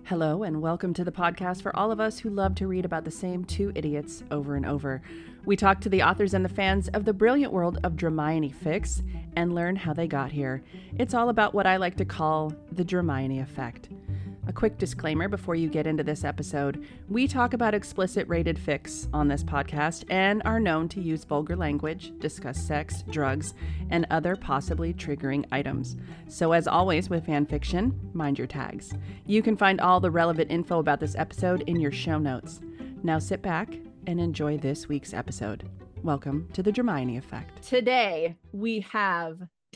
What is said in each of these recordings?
Hello, and welcome to the podcast for all of us who love to read about the same two idiots over and over. We talk to the authors and the fans of the brilliant world of Dramione Fics and learn how they got here. It's all about what I like to call the Dramione effect. A quick disclaimer before you get into this episode. We talk about explicit rated fics on this podcast and are known to use vulgar language, discuss sex, drugs, and other possibly triggering items. So as always with fan fiction, mind your tags. You can find all the relevant info about this episode in your show notes. Now sit back and enjoy this week's episode. Welcome to the Dramione Effect. Today we have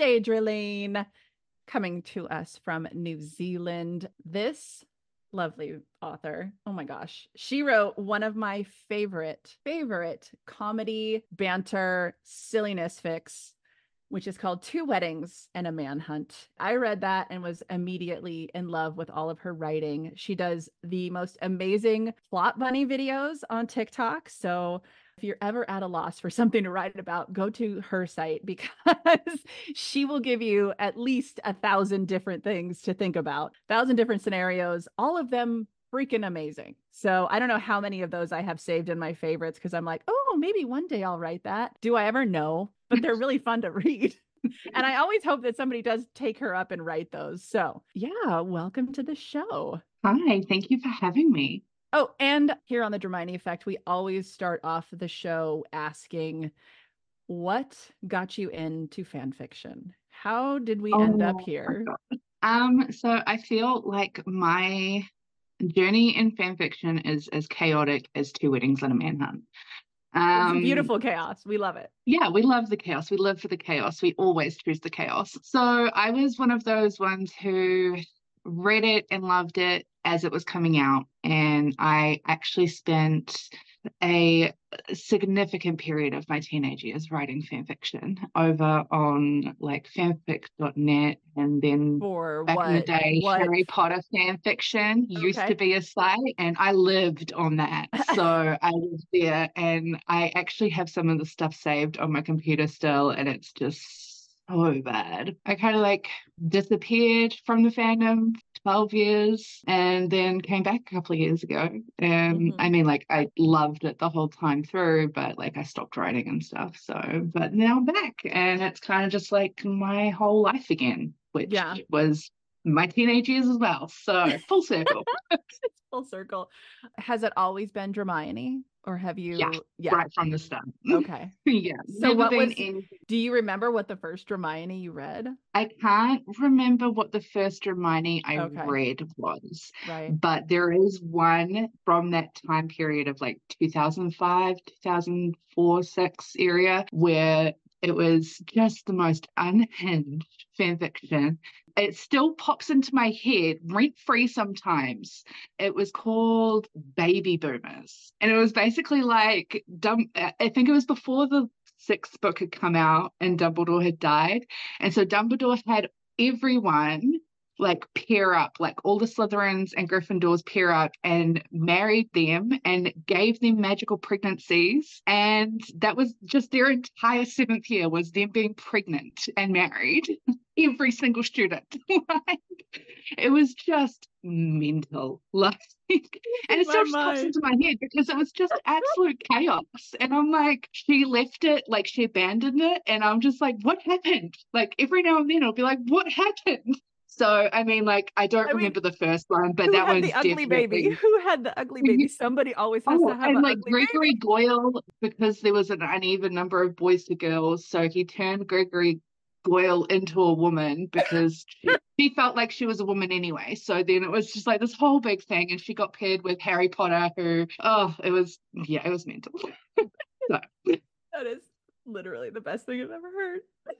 Daedra coming to us from New Zealand. This lovely author, oh my gosh, she wrote one of my favorite comedy, banter, silliness fics, which is called Two Weddings and a Manhunt. I read that and was immediately in love with all of her writing. She does the most amazing plot bunny videos on TikTok. So if you're ever at a loss for something to write about, go to her site because she will give you at least 1,000 different things to think about, 1,000 different scenarios, all of them freaking amazing. So I don't know how many of those I have saved in my favorites because I'm like, oh, maybe one day I'll write that. Do I ever know? But they're really fun to read. And I always hope that somebody does take her up and write those. So yeah, welcome to the show. Hi, thank you for having me. Oh, and here on the Dramione Effect, we always start off the show asking, what got you into fan fiction? How did we end up here? So I feel like my journey in fan fiction is as chaotic as Two Weddings and a Manhunt. It's beautiful chaos. We love it. Yeah, we love the chaos. We live for the chaos. We always choose the chaos. So I was one of those ones who read it and loved it as it was coming out. And I actually spent a significant period of my teenage years writing fan fiction over on like fanfic.net, and then back in the day, Harry Potter fan fiction used to be a site, and I lived on that. So I was there, and I actually have some of the stuff saved on my computer still, and it's just so bad. I kind of like disappeared from the fandom 12 years and then came back a couple of years ago. I mean, like, I loved it the whole time through, but like I stopped writing and stuff. So, but now I'm back, and it's kind of just like my whole life again, which was my teenage years as well. So full circle. It's full circle. Has it always been Dramione? Or have you? Yeah, right from the start. Okay. Yeah. So do you remember what the first Dramione you read? I can't remember what the first Dramione I read was. Right. But there is one from that time period of like 2005, 2004, 6 area where it was just the most unhinged fan fiction. It still pops into my head rent-free sometimes. It was called Baby Boomers. And it was basically like, I think it was before the 6th book had come out and Dumbledore had died. And so Dumbledore had everyone like pair up, like all the Slytherins and Gryffindors pair up and married them and gave them magical pregnancies. And that was just their entire 7th year, was them being pregnant and married. Every single student. It was just mental. Like, and it still just pops into my head because it was just absolute chaos. And I'm like, she left it, like she abandoned it. And I'm just like, what happened? Like every now and then I'll be like, what happened? So, I mean, like, I don't remember the first one, but that one's the ugly baby. Who had the ugly baby? Somebody always has to have an like ugly Gregory baby. Goyle, because there was an uneven number of boys to girls, so he turned Gregory Goyle into a woman because she felt like she was a woman anyway. So then it was just like this whole big thing, and she got paired with Harry Potter, who, it was mental. So. That is literally the best thing I've ever heard.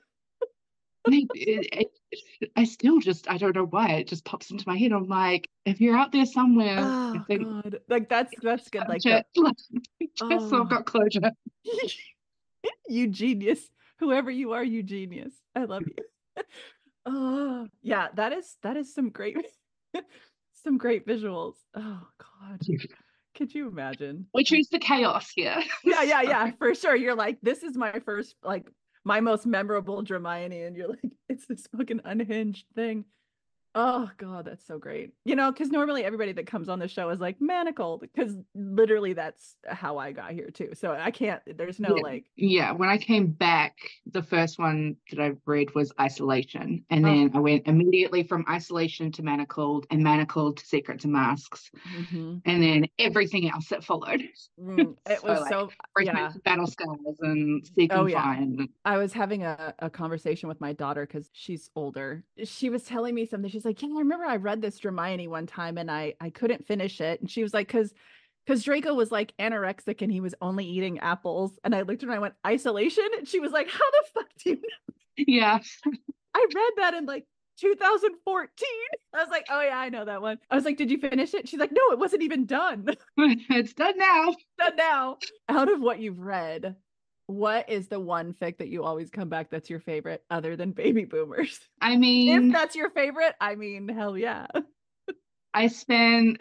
I still just, I don't know why, it just pops into my head. I'm like, if you're out there somewhere, I think, God, like that's good. Like, so I've got closure. You genius, whoever you are, you genius. I love you. Oh yeah, that is some great visuals. Oh God. Could you imagine? We choose the chaos here. Yeah, for sure. You're like, this is my first, like, my most memorable Dramione, and you're like, it's this fucking unhinged thing. Oh God, that's so great. You know, because normally everybody that comes on the show is like manacled, because literally that's how I got here too. So I can't, there's no Yeah. like, Yeah. When I came back, the first one that I read was Isolation. And oh, then I went immediately from Isolation to Manacled and Manacled to Secrets and Masks. mhm. And then everything else that followed. It So was like so, Return yeah. to Battle Scars and Seek Oh and yeah. Find. I was having a conversation with my daughter because she's older. She was telling me something. She's like, yeah, I remember I read this Hermione one time and I couldn't finish it. And she was like, because Draco was like anorexic and he was only eating apples. And I looked at her and I went, Isolation? And she was like, how the fuck do you know? Yeah. I read that in like 2014. I was like, oh yeah, I know that one. I was like, did you finish it? She's like, no, it wasn't even done. It's done now. Done now. Out of what you've read, what is the one fic that you always come back that's your favorite other than Baby Boomers? I If mean, that's your favorite, I mean, hell yeah. I spend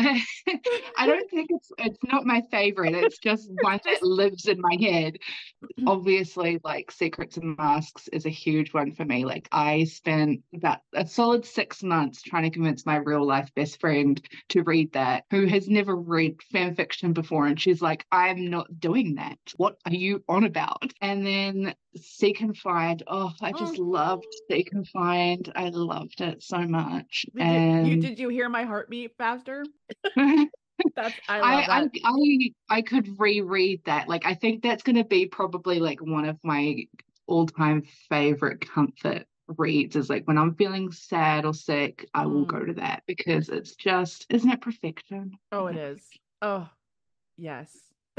I don't think it's not my favorite. It's just It's one that just lives in my head. Obviously, like Secrets and Masks is a huge one for me. Like I spent about a solid 6 months trying to convince my real life best friend to read that, who has never read fan fiction before, and she's like, I'm not doing that. What are you on about? And then Seek and Find. Oh, I just mm. loved Seek and Find. I loved it so much. Did And you hear my heartbeat faster? That's I love I that. I could reread that. Like I think that's going to be probably like one of my all-time favorite comfort reads is like when I'm feeling sad or sick, I will Mm. go to that because it's just, isn't it perfection? Oh, it is. Oh, yes.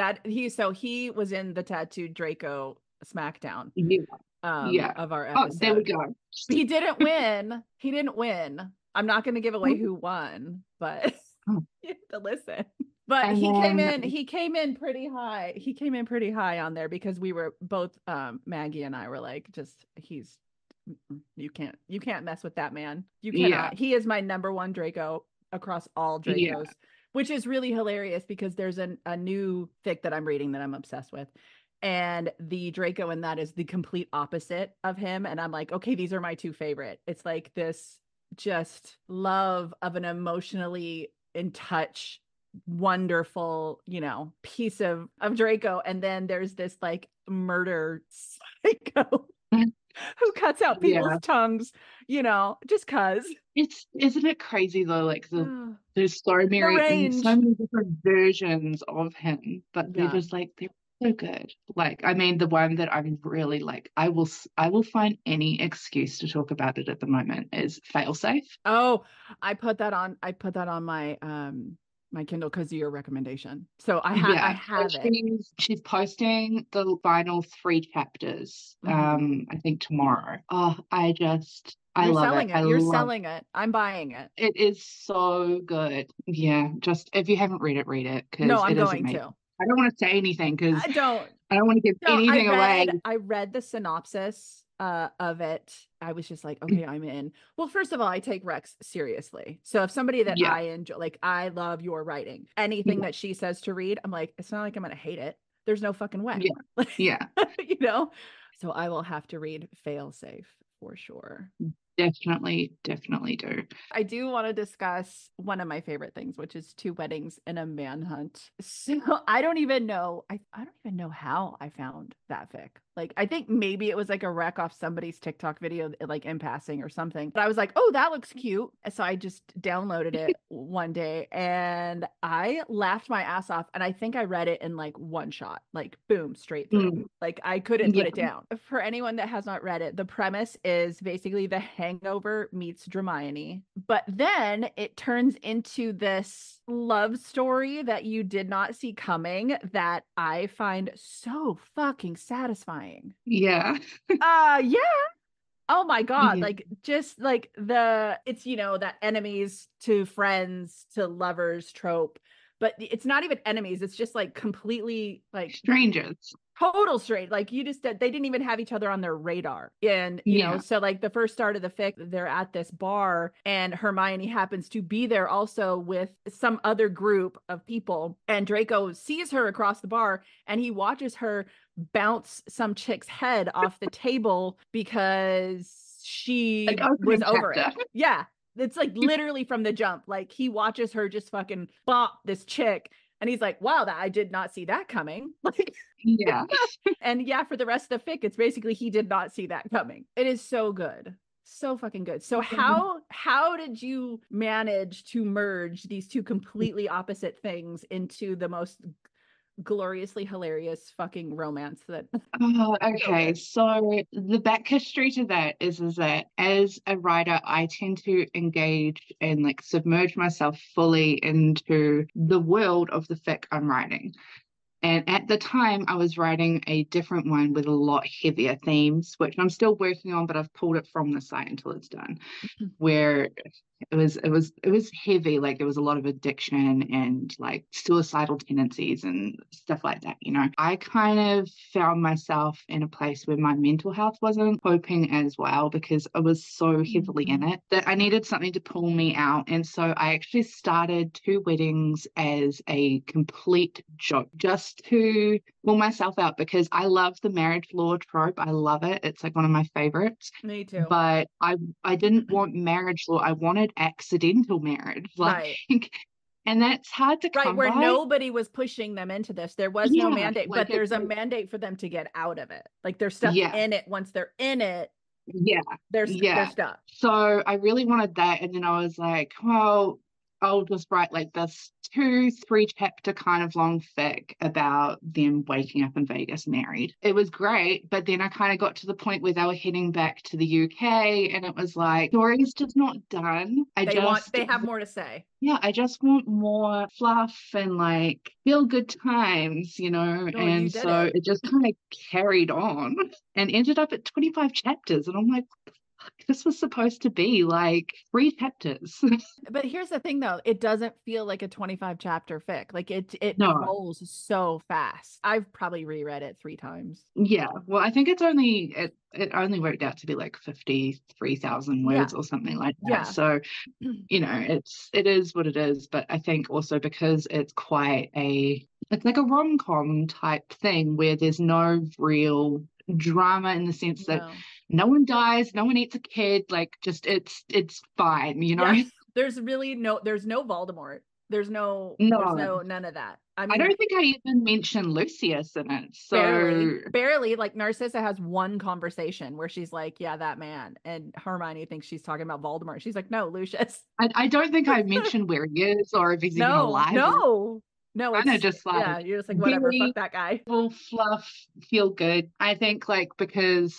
He was in the Tattooed Draco SmackDown Yeah. Yeah. of our Oh, there we episode. go. He didn't win. He didn't win. I'm not going to give away who won, but you have to listen. But And then he came in pretty high. He came in pretty high on there because we were both Maggie and I were like, just you can't mess with that man. You yeah, cannot. He is my number one Draco across all yeah, Dracos, which is really hilarious because there's a new fic that I'm reading that I'm obsessed with. And the Draco in that is the complete opposite of him. And I'm like, okay, these are my two favorite. It's like this just love of an emotionally in touch, wonderful, piece of Draco. And then there's this like murder psycho who cuts out people's yeah. tongues, just cause. It's isn't it crazy though? Like there's The so range. many different versions of him, but they're Yeah. just like they're so good. Like I mean, the one that I'm really like, I will find any excuse to talk about it at the moment is Failsafe. Oh, I put that on my Kindle because of your recommendation. So I Yeah, so have it. she's posting the final 3 chapters. Mhm. I think tomorrow. Oh, I You're love it. selling I it. You're love selling it. I'm buying it. it. Is so good. Yeah, just if you haven't read it No, because I'm it is going amazing. to. I don't want to say anything because I don't. I don't want to give No, anything away. I read the synopsis of it. I was just like, okay, I'm in. Well, first of all, I take Rex seriously. So if somebody that Yeah, I enjoy, like I love your writing, anything yeah, that she says to read, I'm like, it's not like I'm gonna hate it. There's no fucking way. yeah, yeah. you know? So I will have to read Failsafe for sure. Definitely, definitely do. I do want to discuss one of my favorite things, which is Two Weddings and a Manhunt. So I don't even know. I don't even know how I found that fic. Like, I think maybe it was like a rec off somebody's TikTok video, like in passing or something. But I was like, oh, that looks cute. So I just downloaded it one day and I laughed my ass off. And I think I read it in like one shot, like boom, straight through. Mm, Like I couldn't put yeah, it down. For anyone that has not read it, the premise is basically The Hangover meets Hermione, but then it turns into this love story that you did not see coming that I find so fucking satisfying. yeah, Yeah. Oh my God. yeah. Like just like it's that enemies to friends to lovers trope, but it's not even enemies. It's just like completely like Strangers. total straight. Like they didn't even have each other on their radar. And, Yeah, so like the first start of the fic, they're at this bar and Hermione happens to be there also with some other group of people. And Draco sees her across the bar and he watches her bounce some chick's head off the table because like she was opening over it. chapter. Yeah. It's like literally from the jump. Like he watches her just fucking bop this chick. And he's like, wow, that I did not see that coming. Like, Yeah. and yeah, for the rest of the fic, it's basically he did not see that coming. It is so good. So fucking good. So how did you manage to merge these two completely opposite things into the most gloriously hilarious fucking romance that Oh, okay. So the back history to that is that as a writer, I tend to engage and like submerge myself fully into the world of the fic I'm writing. And at the time, I was writing a different one with a lot heavier themes, which I'm still working on, but I've pulled it from the site until it's done, where it was heavy. Like there was a lot of addiction and like suicidal tendencies and stuff like that. I kind of found myself in a place where my mental health wasn't coping as well because I was so heavily in it that I needed something to pull me out. And so I actually started Two Weddings as a complete joke, just to pull myself out, because I love the marriage law trope. I love it. It's like one of my favorites. Me too. But I didn't want marriage law. I wanted accidental marriage. Like, Right. and that's hard to come where by. nobody was pushing them into this. There was no mandate, like but there's a mandate for them to get out of it. Like they're stuck Yeah. in it. Once they're in it, Yeah. they're Yeah. stuck. So I really wanted that. And then I was like, well, I'll just write like this 2-3 chapter kind of long fic about them waking up in Vegas married. It was great, but then I kind of got to the point where they were heading back to the UK, and it was like, story's just not done. They have more to say. Yeah, I just want more fluff and like feel good times, and so it just kind of carried on and ended up at 25 chapters. And I'm like, this was supposed to be like 3 chapters. But here's the thing though, it doesn't feel like a 25 chapter fic. Like it No. rolls so fast. I've probably reread it 3 times. Yeah. Well, I think it only worked out to be like 53,000 words or something like that. Yeah. So, it is what it is. But I think also because it's like a rom-com type thing where there's no real drama in the sense that no one dies, no one eats a kid, like just it's fine, There's no Voldemort. There's none of that. I mean, I don't think I even mentioned Lucius in it. So barely. Like Narcissa has one conversation where she's like, yeah, that man, and Hermione thinks she's talking about Voldemort. She's like, no, Lucius. I don't think I mentioned where he is or if he's even alive. No, it's just like, yeah, you're just like, whatever, fuck that guy. Full fluff, feel good. I think like because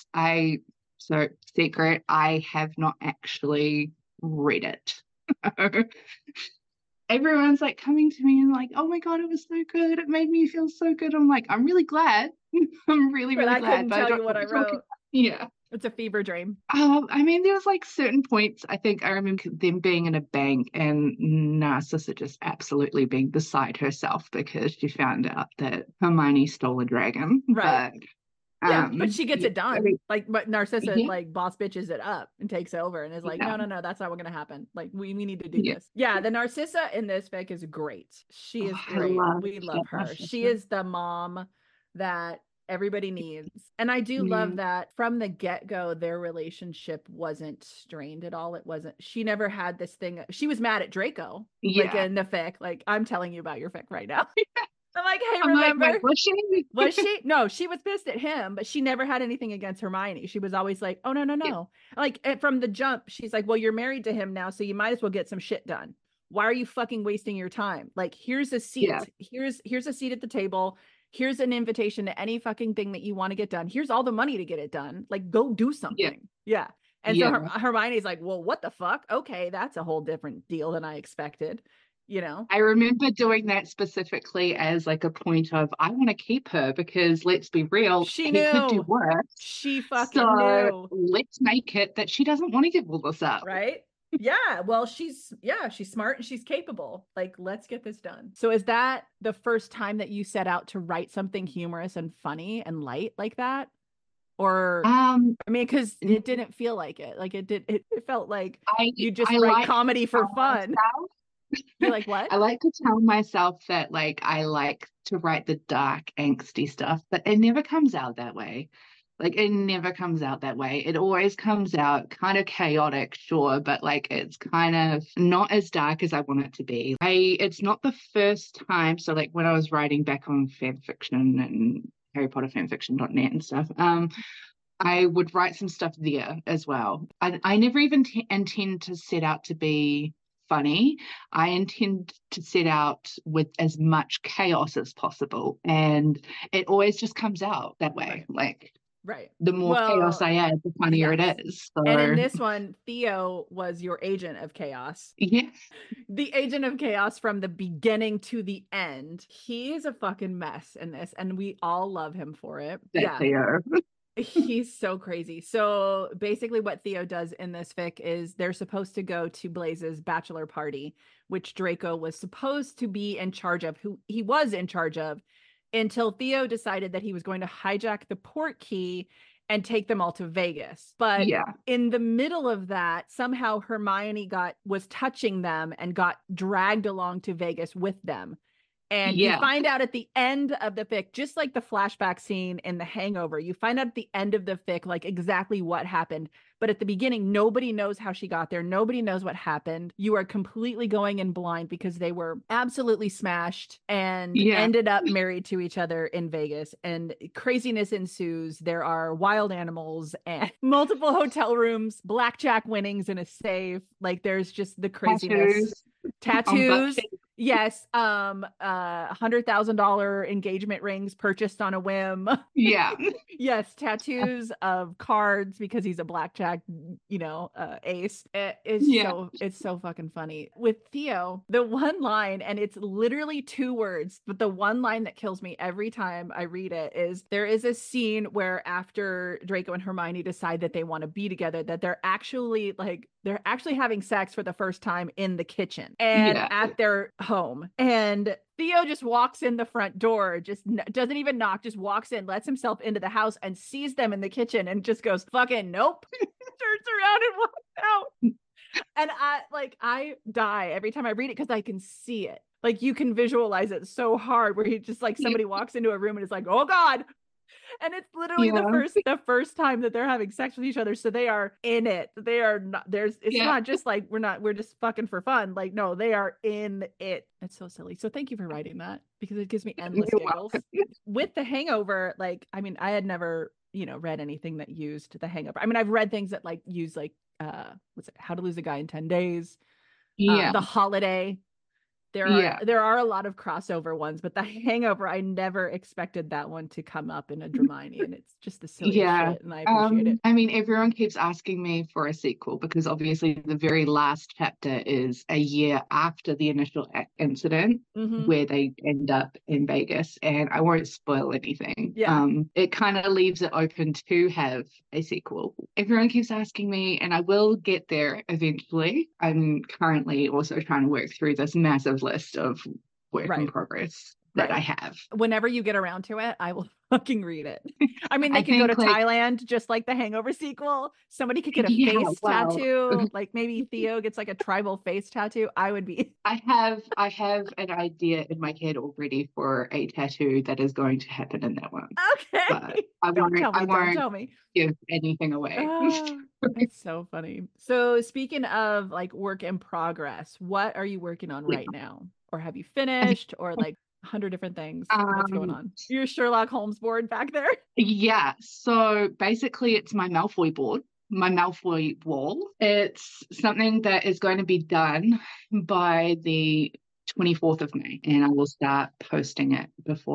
secret, I have not actually read it. Everyone's like coming to me and like, oh my God, it was so good. It made me feel so good. I'm like, I'm really glad. I'm really glad. I couldn't tell you what I wrote. Yeah. It's a fever dream. I mean, there was like certain points. I think I remember them being in a bank and Narcissa just absolutely being beside herself because she found out that Hermione stole a dragon. Right. But she gets it done. But Narcissa like boss bitches it up and takes over and is like, no, that's not what's gonna happen. Like we need to do this. Yeah, the Narcissa in this fic is great. She is great. We love her. She is the mom that everybody needs. And I do love that from the get-go their relationship wasn't strained at all. She never had this thing. She was mad at Draco like in the fic. Like, I'm telling you about your fic right now. I'm like, hey, remember? Like, was she? Was she? No, she was pissed at him, but she never had anything against Hermione. She was always like, oh, no. Yeah. Like from the jump, she's like, well, you're married to him now, so you might as well get some shit done. Why are you fucking wasting your time? Like, here's a seat. Yeah. Here's a seat at the table. Here's an invitation to any fucking thing that you want to get done. Here's all the money to get it done. Like, go do something. Yeah. And so Hermione's like, well, what the fuck? Okay, that's a whole different deal than I expected. I remember doing that specifically as like a point of, I want to keep her because let's be real, she knew. Could do worse. She fucking knew. Let's make it that she doesn't want to give all this up. Right? Yeah. Well, she's smart and she's capable. Like, let's get this done. So is that the first time that you set out to write something humorous and funny and light like that? Or I mean, because it didn't feel like it. Like it felt like you just write comedy for fun. You're like, what? I like to tell myself that like I like to write the dark, angsty stuff, but it never comes out that way. Like it never comes out that way. It always comes out kind of chaotic, sure, but like it's kind of not as dark as I want it to be. It's not the first time. So like when I was writing back on fan fiction and Harry Potter fanfiction.net and stuff, I would write some stuff there as well. I never even intend to set out to be funny. I intend to set out with as much chaos as possible. And it always just comes out that way. Like, Right. the more chaos I add, the funnier it is. So, and in this one, Theo was your agent of chaos. yeah. The agent of chaos from the beginning to the end. He is a fucking mess in this, and we all love him for it. That Theo. He's so crazy. So basically what Theo does in this fic is they're supposed to go to Blaze's bachelor party, which Draco was supposed to be in charge of, who he was in charge of, until Theo decided that he was going to hijack the port key and take them all to Vegas. But in the middle of that, somehow Hermione was touching them and got dragged along to Vegas with them. And you find out at the end of the fic, just like the flashback scene in The Hangover, you find out at the end of the fic, like exactly what happened. But at the beginning, nobody knows how she got there. Nobody knows what happened. You are completely going in blind because they were absolutely smashed and ended up married to each other in Vegas. And craziness ensues. There are wild animals and multiple hotel rooms, blackjack winnings in a safe. Like there's just the craziness. Tattoos. Yes. $100,000 engagement rings purchased on a whim. Yeah. Yes. Tattoos of cards because he's a blackjack, ace. It's so fucking funny. With Theo, the one line, and it's literally 2 words, but the one line that kills me every time I read it is there is a scene where after Draco and Hermione decide that they want to be together, that they're actually having sex for the first time in the kitchen and at their home. And Theo just walks in the front door, just doesn't even knock, just walks in, lets himself into the house and sees them in the kitchen and just goes, fucking nope. Turns around and walks out. And I die every time I read it because I can see it. Like you can visualize it so hard where he just like somebody walks into a room and is like, oh God. And it's literally the first time that they're having sex with each other. So they are in it. They are not, it's not just like, we're just fucking for fun. Like, no, they are in it. It's so silly. So thank you for writing that because it gives me endless giggles. With The Hangover, like, I mean, I had never, read anything that used The Hangover. I mean, I've read things that like use like, How to Lose a Guy in 10 Days. The Holiday. There are a lot of crossover ones, but The Hangover, I never expected that one to come up in a Dramini, and it's just the silliest shit, and I appreciate it. I mean, everyone keeps asking me for a sequel because obviously the very last chapter is a year after the initial incident where they end up in Vegas, and I won't spoil anything. It kind of leaves it open to have a sequel. Everyone keeps asking me, and I will get there eventually. I'm currently also trying to work through this massive list of work in progress that I have. Whenever you get around to it, I will fucking read it. I mean, they could go to Thailand just like the Hangover sequel. Somebody could get a face tattoo. Like maybe Theo gets like a tribal face tattoo. I have an idea in my head already for a tattoo that is going to happen in that one. Okay. But I won't give anything away. It's so funny. So speaking of like work in progress, what are you working on right now? Or have you finished? Or like 100 different things? What's going on? Your Sherlock Holmes board back there? Yeah. So basically it's my Malfoy board. My Malfoy wall. It's something that is going to be done by the 24th of May, and I will start posting it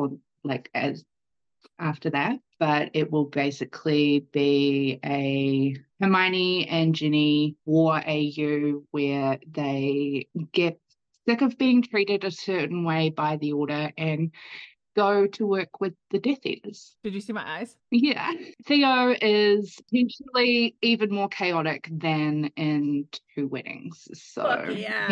after that. But it will basically be a Hermione and Ginny War AU where they get sick of being treated a certain way by the Order and go to work with the Death Eaters. Did you see my eyes? Yeah. Theo is potentially even more chaotic than in Two Weddings. So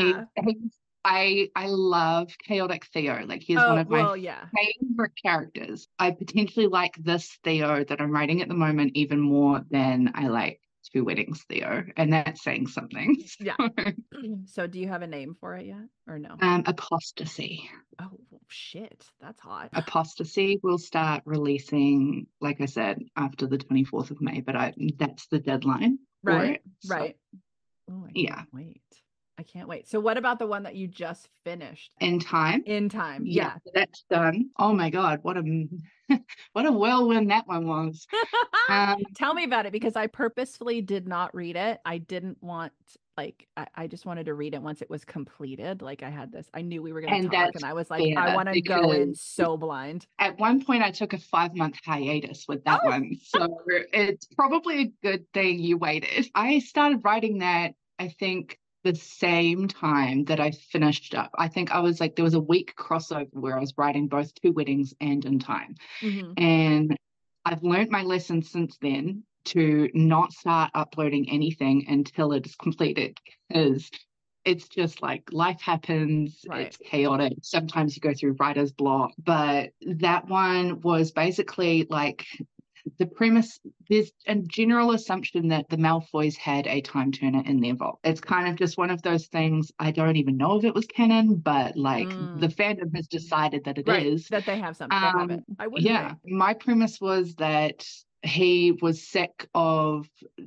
I love chaotic Theo. Like he's one of my favorite characters. I potentially like this Theo that I'm writing at the moment even more than I like Two Weddings Theo, and that's saying something. Yeah. So do you have a name for it yet or no? Apostasy. Oh shit, that's hot. Apostasy will start releasing, like I said, after the 24th of May, but that's the deadline for Right, it. So, right. Oh, I yeah. can't wait. I can't wait. So what about the one that you just finished? In Time. In Time. Yeah, Yeah. that's done. Oh my God, what a what a whirlwind that one was. Tell me about it, because I purposefully did not read it. I didn't want, like, I just wanted to read it once it was completed. Like, I knew we were going to And talk, that's and I was like, I fair want to go in because so blind. at one point I took a 5-month hiatus with that Oh, one. So it's probably a good thing you waited. I started writing that, I think, the same time that I finished up. I think I was like, there was a week crossover where I was writing both Two Weddings and In Time. mhm. And I've learned my lesson since then to not start uploading anything until it is completed, because it's just like life happens, Right. it's chaotic. Sometimes you go through writer's block, but that one was basically like the premise. There's a general assumption that the Malfoys had a time turner in their vault. It's kind of just one of those things. I don't even know if it was canon, but like the fandom has decided that it Right, is. that they have something. They have it. I wouldn't Yeah, think. my premise was that he was sick of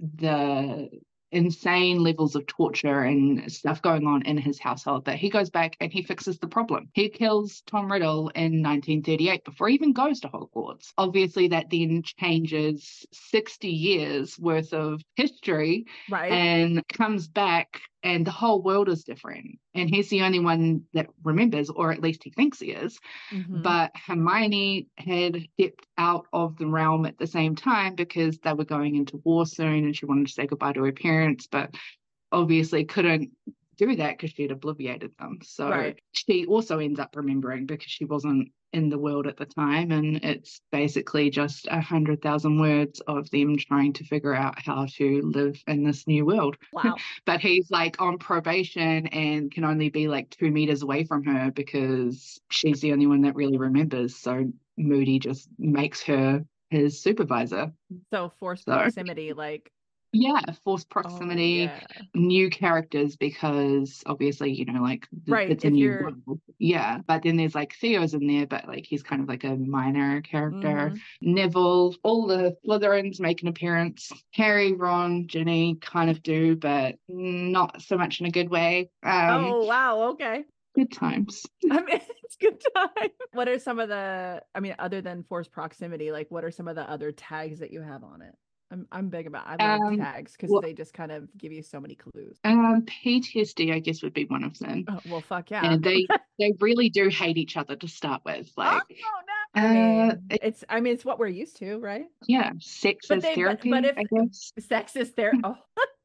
the insane levels of torture and stuff going on in his household, that he goes back and he fixes the problem. He kills Tom Riddle in 1938 before he even goes to Hogwarts. Obviously, that then changes 60 years worth of history, Right. and comes back, and the whole world is different. And he's the only one that remembers, or at least he thinks he is. Mhm. But Hermione had stepped out of the realm at the same time because they were going into war soon, and she wanted to say goodbye to her parents, but obviously couldn't do that because she had obliviated them. So Right. she also ends up remembering because she wasn't in the world at the time, and it's basically just 100,000 words of them trying to figure out how to live in this new world. Wow. But he's like on probation and can only be like 2 meters away from her because she's the only one that really remembers. So Moody just makes her his supervisor. So forced So proximity, like, yeah, forced oh proximity, yeah. new characters, because obviously, you know, like Right, it's a if new you're world. Yeah, but then there's like Theo's in there, but like he's kind of like a minor character. Mhm. Neville, all the Slytherins make an appearance. Harry, Ron, Ginny kind of do, but not so much in a good way. Oh wow, okay. Good times. I mean, it's good time. What are some of the, I mean, other than forced proximity, like what are some of the other tags that you have on it? I'm big about, I love tags because Well, they just kind of give you so many clues. PTSD, I guess, would be one of them. Oh, well, fuck yeah. And they really do hate each other to start with. Like, oh no. I mean, it's what we're used to, right? yeah, sex But as they, therapy, but if I guess. sex is there, oh,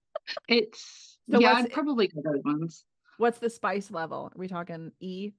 It's, so yeah, I'd probably go those ones. what's the spice level? Are we talking E?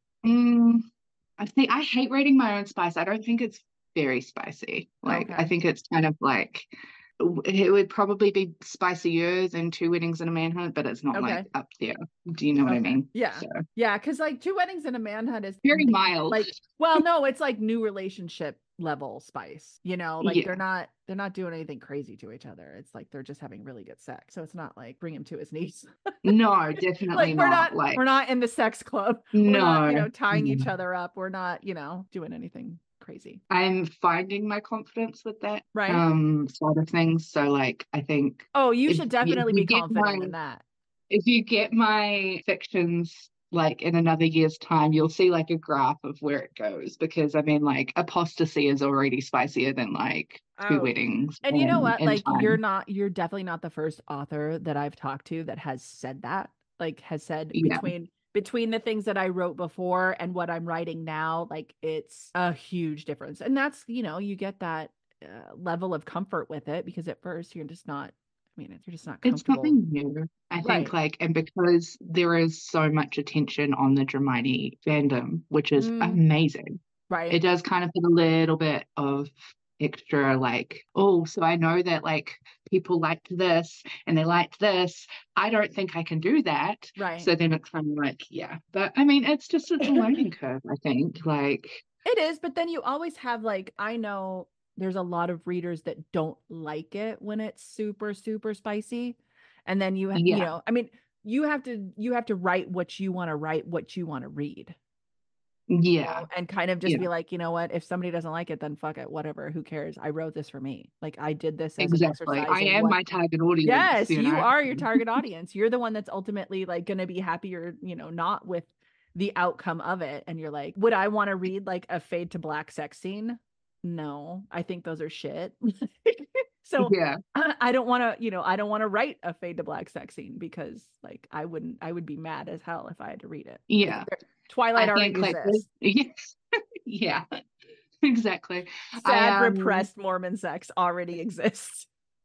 I hate rating my own spice. I don't think it's very spicy. Like, I Okay. think it's kind of like, it would probably be spicier than Two Weddings and a Manhunt, but it's not Okay. like up there. Do you know what I mean? Yeah. So, Yeah, because like Two Weddings and a Manhunt is very mild. like, well, no, it's like new relationship level spice, you know, like Yeah. they're not doing anything crazy to each other. It's like they're just having really good sex. So it's not like bring him to his knees. No, definitely Like not. Like, we're not in the sex club. We're not, no. tying each other up. We're not, doing anything crazy. I'm finding my confidence with that Right. side of things. So like I think Oh, you if should definitely you be confident in that. if you get my fictions like in another year's time, you'll see like a graph of where it goes, because I mean like Apostasy is already spicier than like Two Oh. Weddings. And you know what? In Like Time. you're definitely not the first author that I've talked to that has said that. Like has said Yeah. between the things that I wrote before and what I'm writing now, like it's a huge difference. And that's, you get that level of comfort with it, because at first you're just not, I mean, you're just not It's comfortable. something new. I think Right. like, and because there is so much attention on the Hermione fandom, which is amazing. Right. It does kind of put a little bit of extra like, oh, so I know that like people liked this and they liked this. I don't think I can do that. Right. So then it's kind of like, yeah. But I mean, it's a learning curve, I think. Like, it is, but then you always have like, I know there's a lot of readers that don't like it when it's super, super spicy. And then you Yeah. know, I mean, you have to write what you want to write, what you want to read. Yeah. And kind of just Yeah. be like, you know what, if somebody doesn't like it, then fuck it, whatever, who cares? I wrote this for me. Like, I did this as an Exactly. exercise I in am what. my target audience, Yes, you you know? are your target audience. You're the one that's ultimately like going to be happier, you know, not with the outcome of it. And you're like, would I want to read like a fade to black sex scene? No, I think those are shit. So Yeah. I don't want to, you know, I don't want to write a fade to black sex scene because like I would be mad as hell if I had to read it. Yeah. Twilight I think already like exists. yes. Yeah. Exactly. Sad, repressed Mormon sex already exists.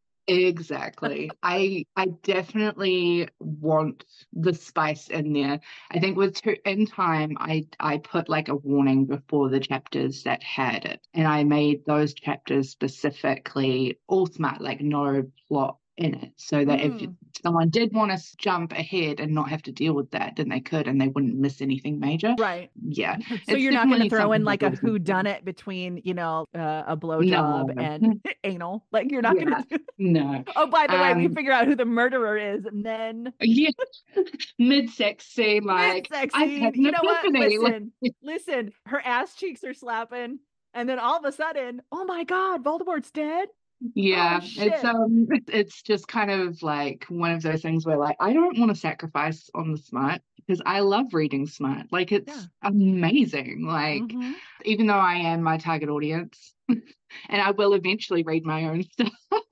Exactly. I definitely want the spice in there. I think in time I put like a warning before the chapters that had it. And I made those chapters specifically all smart, like no plot in it. So that if someone did want to jump ahead and not have to deal with that, then they could and they wouldn't miss anything major. Right. Yeah. So It's you're not going to definitely throw in something like that a goes who into done it. it between, you know, a No. blowjob and anal. Like you're not going Yeah. to do. No. Oh, by the way, we figure out who the murderer is, and then Yeah. Mid-sex scene, like, mid-sex I've had scene. an You know what? epiphany. Like, Listen. Her ass cheeks are slapping, and then all of a sudden, oh my God, Voldemort's dead. Oh yeah, shit. it's just kind of like one of those things where like I don't want to sacrifice on the smart because I love reading smart. Like Yeah. it's amazing. Like Mm-hmm. even though I am my target audience and I will eventually read my own stuff.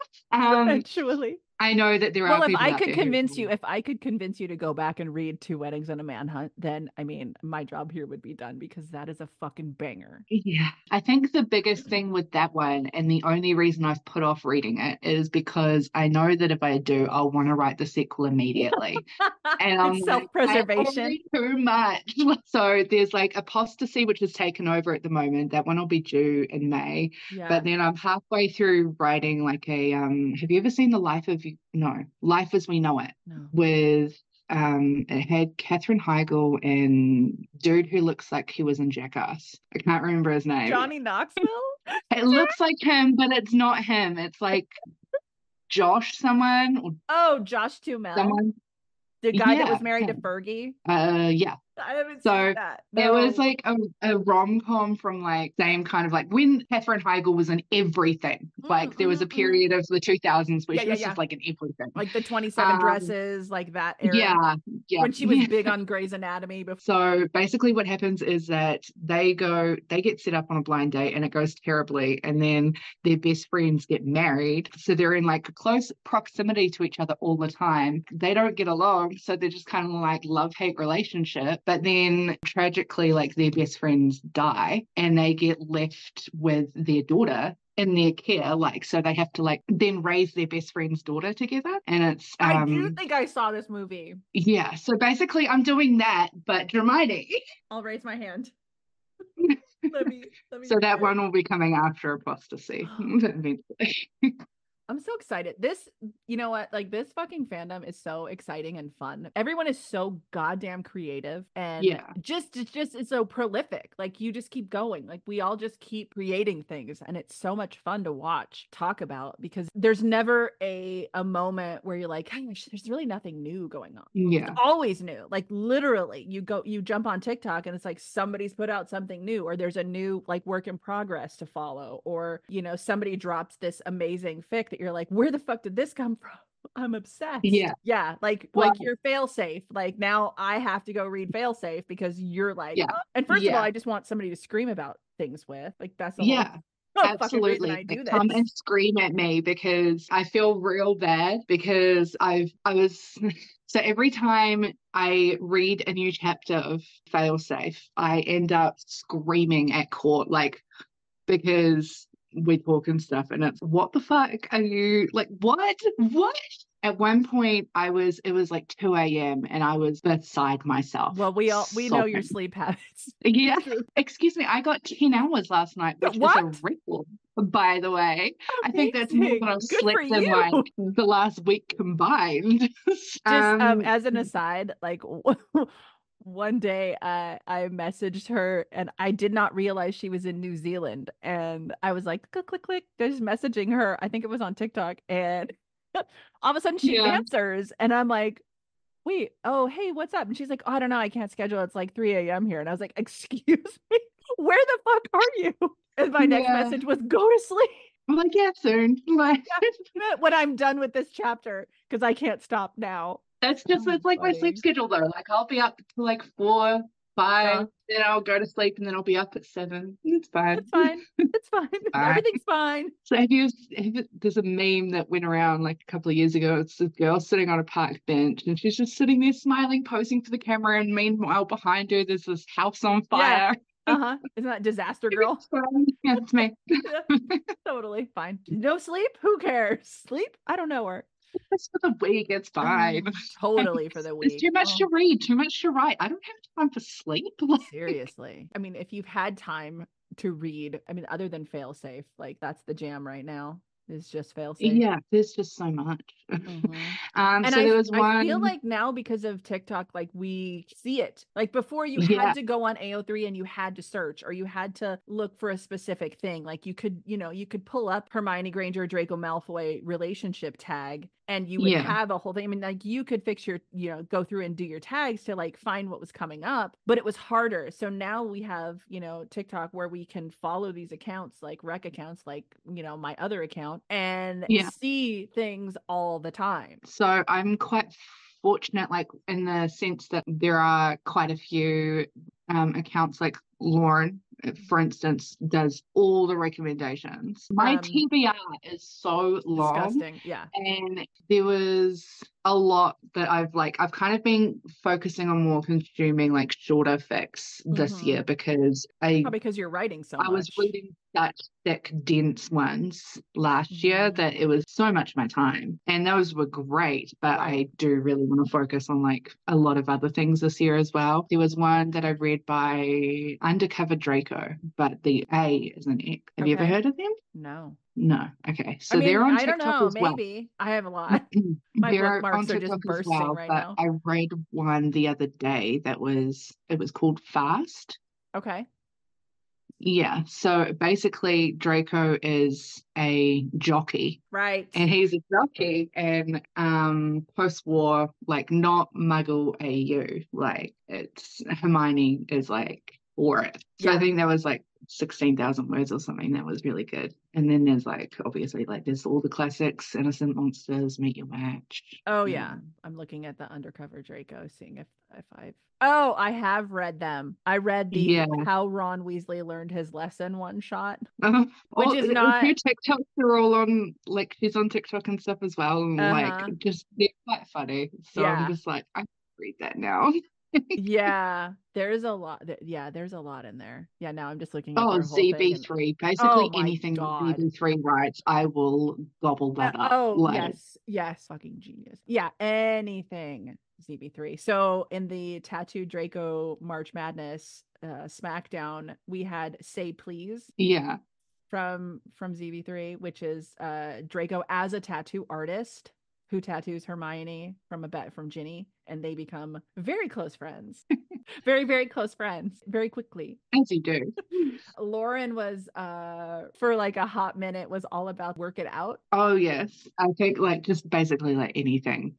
um Eventually. I know that there Well, are if people I out could there who convince you, to go back and read Two Weddings and a Manhunt, then I mean, my job here would be done because that is a fucking banger. yeah, I think the biggest thing with that one, and the only reason I've put off reading it, is because I know that if I do, I'll want to write the sequel immediately. And I'm It's like, I self-preservation. already too much. So there's like Apostasy, which is taken over at the moment. That one will be due in May. Yeah. But then I'm halfway through writing like a have you ever seen The Life of No, Life as We Know It? No. With it had Katherine Heigl and dude who looks like he was in Jackass. I can't remember his name. Johnny Knoxville? It looks like him, but it's not him. It's like Josh someone or Oh, Josh Duhamel. someone. The guy that was Yeah. married to Fergie. Yeah. I haven't So seen that. it No. was like a rom-com from like same kind of like when Katherine Heigl was in everything. Like there was a period of the 2000s where she was just like in everything. Like the 27 dresses, like that era. Yeah, yeah. When she was big on Grey's Anatomy before. So basically what happens is that they get set up on a blind date and it goes terribly, and then their best friends get married. So they're in like close proximity to each other all the time. They don't get along, so they're just kind of like love-hate relationship. But then tragically, like their best friends die and they get left with their daughter in their care, like so they have to like then raise their best friend's daughter together. And it's I do think I saw this movie. Yeah, so basically I'm doing that but Hermione. I'll raise my hand. let me So that one will be coming after Apostasy eventually. I'm so excited. This, you know what? Like this fucking fandom is so exciting and fun. Everyone is so goddamn creative and it's so prolific. Like you just keep going. Like we all just keep creating things and it's so much fun to watch, talk about because there's never a moment where you're like, hey, there's really nothing new going on. Yeah. It's always new. Like literally you jump on TikTok and it's like somebody's put out something new or there's a new like work in progress to follow or, you know, somebody drops this amazing fic that you're like, where the fuck did this come from? I'm obsessed. Yeah. Like you're Failsafe. Like now I have to go read Failsafe because you're like, oh. And first of all, I just want somebody to scream about things with. Like that's the whole absolutely. I do this. Come and scream at me because I feel real bad because so every time I read a new chapter of Failsafe, I end up screaming at court, like because we talk and stuff and it's what the fuck are you like what at one point it was like 2 a.m and I was beside myself. Well, we know your sleep habits. Yeah. Excuse me, I got 10 hours last night, which is a record, by the way. Amazing. I think that's more than I've slept in like the last week combined. Just as an aside, like One day, I messaged her and I did not realize she was in New Zealand. And I was like, click, click, click, just messaging her. I think it was on TikTok. And all of a sudden she Yeah. answers. And I'm like, wait, oh, hey, what's up? And she's like, oh, I don't know. I can't schedule. It's like 3 a.m. here. And I was like, excuse me, where the fuck are you? And my next Yeah. message was, go to sleep. I'm like, yeah, soon. Like, When I'm done with this chapter, because I can't stop now. that's just, So it's like my sleep funny. schedule though. Like, I'll be up to like 4, Yeah, 5, then I'll go to sleep and then I'll be up at 7. It's fine. it's fine. It's fine. Fine. Everything's fine. So there's a meme that went around like a couple of years ago. It's this girl sitting on a park bench and she's just sitting there smiling, posing for the camera. And meanwhile, behind her, there's this house on Yeah. fire. Uh-huh. Isn't that Disaster Girl? It's fine. Yeah, it's me. Yeah, totally fine. No sleep? Who cares? Sleep? I don't know her. Just for the week, it's fine. Totally for the There's week. too much Oh, to read, too much to write. I don't have time for sleep. Like, seriously. I mean, if you've had time to read, I mean, other than Failsafe, like that's the jam right now. Is just Failsafe. yeah, there's just so much. Mhm. And So there was I feel one. like now because of TikTok, like we see it. Like before you Yeah, had to go on AO3 and you had to search or you had to look for a specific thing. Like you could, you could pull up Hermione Granger, Draco Malfoy relationship tag and you would yeah, have a whole thing. I mean, like you could fix your, go through and do your tags to like find what was coming up, but it was harder. So now we have, TikTok where we can follow these accounts, like rec accounts, like, my other account and yeah. see things all the time. So I'm quite fortunate, like in the sense that there are quite a few accounts, like Lauren, for instance, does all the recommendations. My TBR is so long, Disgusting. Yeah. and there was a lot that I've kind of been focusing on more consuming like shorter fics this year because Probably because you're writing so I was much. reading such thick, dense ones last year Mhm. that it was so much of my time. And those were great, but Right. I do really want to focus on like a lot of other things this year as well. There was one that I read by Undercover Draco, but the A is an X. Have you ever Okay. heard of them? No. No. Okay. I So they're mean, on I don't TikTok know. as well. Maybe. I have a lot. My They're on bookmarks are just TikTok as bursting well, right but now. I read one the other day that it was called Fast. Okay. Yeah, so basically Draco is a jockey Right. and he's a jockey in post-war, like not Muggle AU. Like it's Hermione is like for it. So I Yeah. think that was like 16,000 words or something. That was really good. And then there's like obviously like there's all the classics, Innocent Monsters, Meet Your Match. Oh yeah. I'm looking at the Undercover Draco, seeing if I've Oh, I have read them. I read the Yeah. How Ron Weasley Learned His Lesson one shot, which All is her not TikToks are all on, like she's on TikTok and stuff as well, and like uh-huh. just they're quite funny. So I'm Yeah. just like, I can read that now. Yeah. There's a lot. Yeah, there's a lot in there. Yeah, now I'm just looking at Oh, their whole thing and ZB3. oh Basically my anything that God. ZB3 writes, I will gobble that up. Oh, Like, yes. Yes. Fucking genius. Yeah. Anything ZB3. So in the Tattoo Draco March Madness SmackDown, we had Say Please yeah, from ZB3, which is Draco as a tattoo artist who tattoos Hermione from a bet from Ginny, and they become very close friends. Very, very close friends very quickly. as you do. Lauren was for like a hot minute was all about work it out. Oh yes, I think like just basically like anything.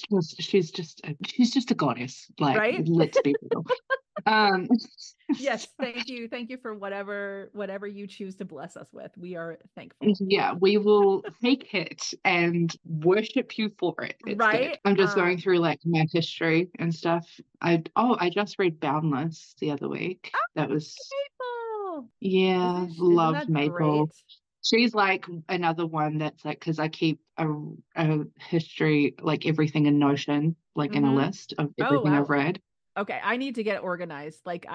She's just a goddess. Like, Right? let's be real. Um, Yes, thank you for whatever you choose to bless us with. We are thankful. yeah, we will take it and worship you for it. It's good. Right? I'm just going through like my history and stuff. I just read Boundless the other week. That was Maple. yeah, Isn't loved that Maple. great? She's like another one that's like because I keep a history like everything in Notion, like in a Mm-hmm. list of Oh everything I've wow. read. Okay, I need to get organized. Like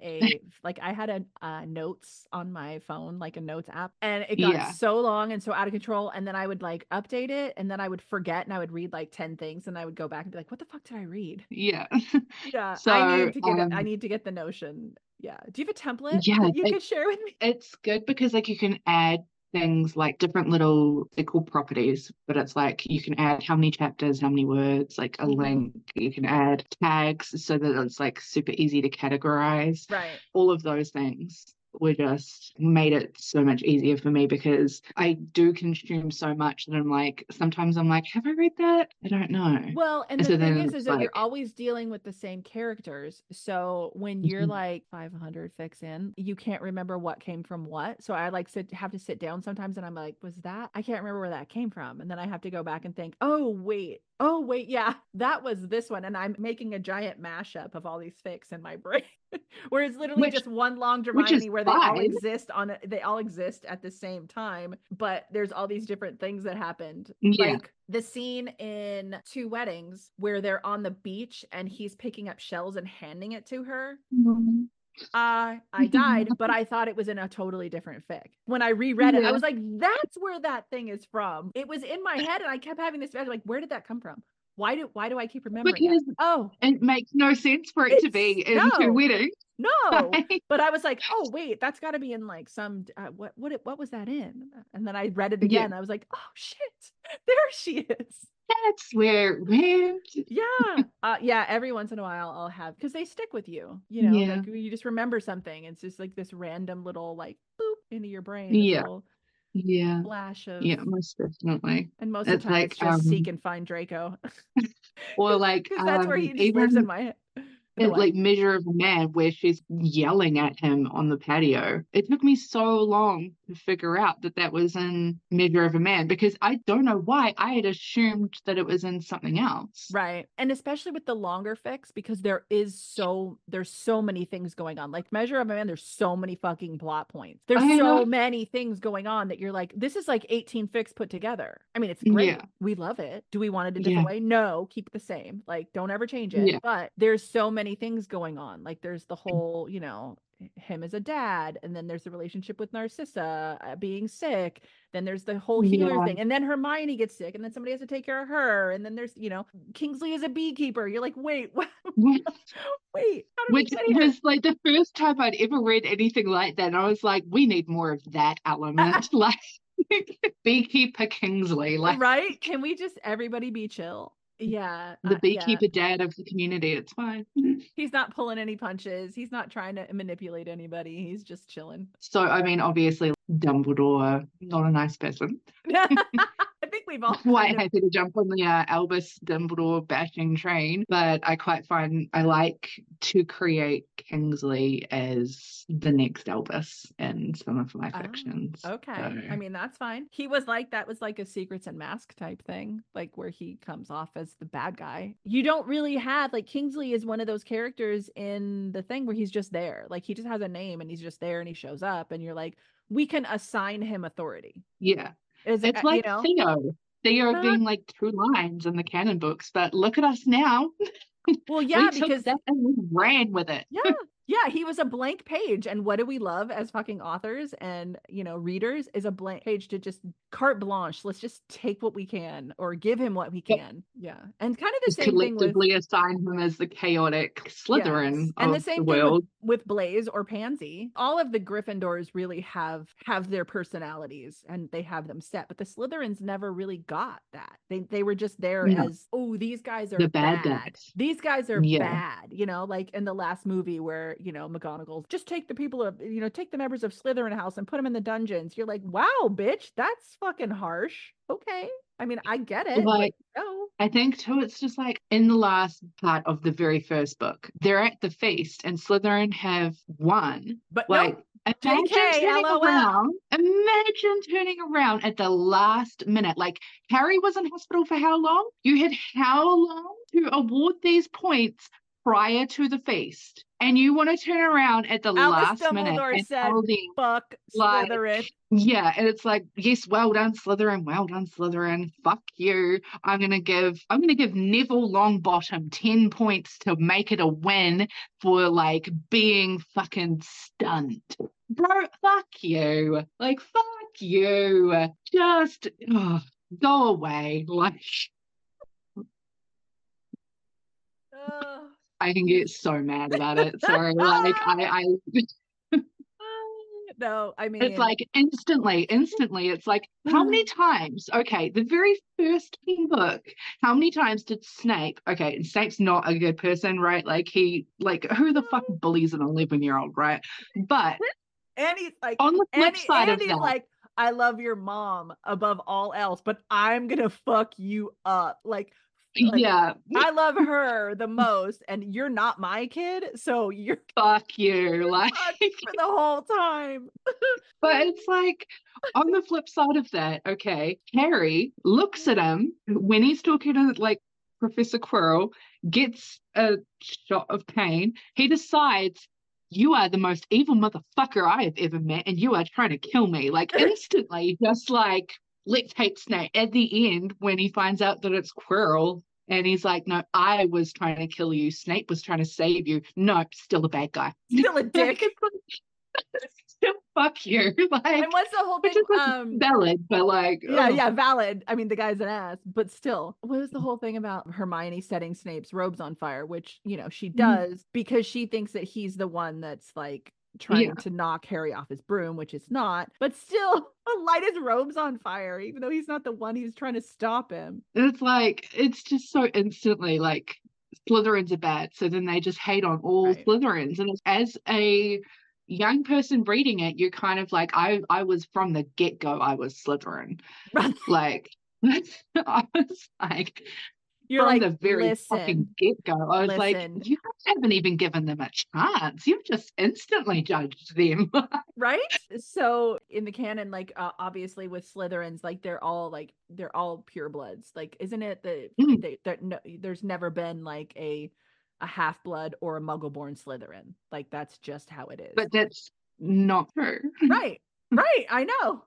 I had a notes on my phone, like a notes app, and it got Yeah, so long and so out of control. And then I would like update it, and then I would forget, and I would read like 10 things, and I would go back and be like, "What the fuck did I read?" yeah. Yeah, I So need to get it. I need to get the Notion. Yeah. Do you have a template yeah, that you could share with me? it's good because like you can add things like different little, they're called properties, but it's like you can add how many chapters, how many words, like a link. You can add tags so that it's like super easy to categorize. Right. All of those things were just made it so much easier for me because I do consume so much that I'm like, sometimes I'm like, have I read that? I don't know. Well, and And the so thing then is it's that you're like, always dealing with the same characters. So when you're Mhm. like 500 fics in, you can't remember what came from what. So I like have to sit down sometimes and I'm like, was that? I can't remember where that came from. And then I have to go back and think, oh, wait, yeah, that was this one. And I'm making a giant mashup of all these fics in my brain. Where it's literally which just one long which is Hermione where they all fine. exist at the same time, but there's all these different things that happened. Yeah. Like the scene in Two Weddings where they're on the beach and he's picking up shells and handing it to her. Mhm. I died, but I thought it was in a totally different fic. When I reread it, I Yeah. was like, that's where that thing is from. It was in my head and I kept having this like, where did that come from? Why do I keep remembering Because it? Oh, it makes no sense for it to it's be in Two Weddings. no, but I was like, oh wait, that's got to be in like some what was that in? And then I read it Yeah, again. I was like, oh shit, there she is. that's where it went. Yeah. Every once in a while, I'll have because they stick with you. Yeah. Like you just remember something. It's just like this random little like boop into your brain. This Yeah. little Yeah. flash of. Yeah, most definitely. And most of It's the time, like it's just seek and find Draco or like because that's where he just lives in even my head. like Measure of a Man where she's yelling at him on the patio. It took me so long to figure out that that was in Measure of a Man because I don't know why I had assumed that it was in something else. Right. And especially with the longer fics, because there's so many things going on. Like Measure of a Man, there's so many fucking plot points. There's I so know. many things going on that you're like, this is like 18 fics put together. I mean, it's great. Yeah. We love it. Do we want it a different way? No, keep it the same. Like, don't ever change it. Yeah. But there's so many things going on. Like there's the whole, him as a dad, and then there's the relationship with Narcissa being sick, then there's the whole healer Yeah. thing, and then Hermione gets sick and then somebody has to take care of her, and then there's Kingsley is a beekeeper. You're like, wait, what? Wait, how did we Which get here? was like the first time I'd ever read anything like that. And I was like, we need more of that element. Like Beekeeper Kingsley, like Right? Can we just everybody be chill? Yeah. the Yeah. beekeeper dad of the community. It's fine. He's not pulling any punches. He's not trying to manipulate anybody. He's just chilling. So, I mean, obviously, Dumbledore, not a nice person. I think we've all Quite happy to jump on the Albus Dumbledore bashing train, but I like to create Kingsley as the next Albus in some of my fictions. Okay. So. I mean, that's fine. He was like, that was like a Secrets and Mask type thing, like where he comes off as the bad guy. You don't really have, like, Kingsley is one of those characters in the thing where he's just there. Like, he just has a name and he's just there and he shows up and you're like, we can assign him authority. Yeah. It's like Theo being like 2 lines in the canon books, but look at us now. Well, yeah, we took that and we ran with it. Yeah, he was a blank page. And what do we love as fucking authors and, readers is a blank page to just carte blanche. Let's just take what we can or give him what we can. Yeah. And kind of the same thing with collectively assign him as the chaotic Slytherin and of the same the world. thing with Blaise or Pansy. All of the Gryffindors really have their personalities and they have them set, but the Slytherins never really got that. They were just there as, oh, these guys are the bad guys. These guys are bad, like in the last movie where, McGonagall just take the people of, take the members of Slytherin house and put them in the dungeons. You're like, wow, bitch, that's fucking harsh. Okay. I mean, I get it. Like, but no. I think too, it's just like in the last part of the very first book, they're at the feast and Slytherin have won. But like, nope. Imagine turning around at the last minute. Like, Harry was in hospital for how long? You had how long to award these points prior to the feast? And you want to turn around at the last minute and said, fuck Slytherin. Yeah, and it's like, yes, well done, Slytherin. Fuck you. I'm gonna give Neville Longbottom 10 points to make it a win for like being fucking stunned. Bro, fuck you. Like, fuck you. Just go away. Like I can get so mad about it. Sorry, like I No, I It's mean, like instantly. It's like, how many times? Okay, the very first book, how many times did Snape? Okay, and Snape's not a good person, right? Like who the fuck bullies an 11-year-old, right? But and he's like, on the flip side and of he's that, like, I love your mom above all else, but I'm gonna fuck you up. Like yeah, I love her the most, and you're not my kid, so you're fuck you, like. fucked for the whole time. But it's like, on the flip side of that, okay, Harry looks at him when he's talking to like Professor Quirrell, gets a shot of pain. He decides, you are the most evil motherfucker I have ever met, and you are trying to kill me. Like instantly, just like, let's hate Snape. At the end, when he finds out that it's Quirrell, and he's like, no, I was trying to kill you. Snape was trying to save you. No, still a bad guy. Still a dick. Still fuck you. Like, And what's the whole which thing? is valid, but like, Yeah, valid. I mean, the guy's an ass, but still, what was the whole thing about Hermione setting Snape's robes on fire? Which, you know, she does because she thinks that he's the one that's like trying to knock Harry off his broom, which is not, but still light his robes on fire, even though he's not the one who's trying to stop him. it's like, it's just so instantly like, Slytherins are bad, so then they just hate on all Slytherins. And as a young person reading it, you're kind of like, I was from the get-go, I was Slytherin. Like, I was like, you're from like, the very fucking get-go, I was like, you haven't even given them a chance. You've just instantly judged them. Right? So in the canon, like obviously with Slytherins, like they're all purebloods. Like, isn't it that there's never been like a half-blood or a muggle-born Slytherin? Like that's just how it is. But that's not true. Right. I know.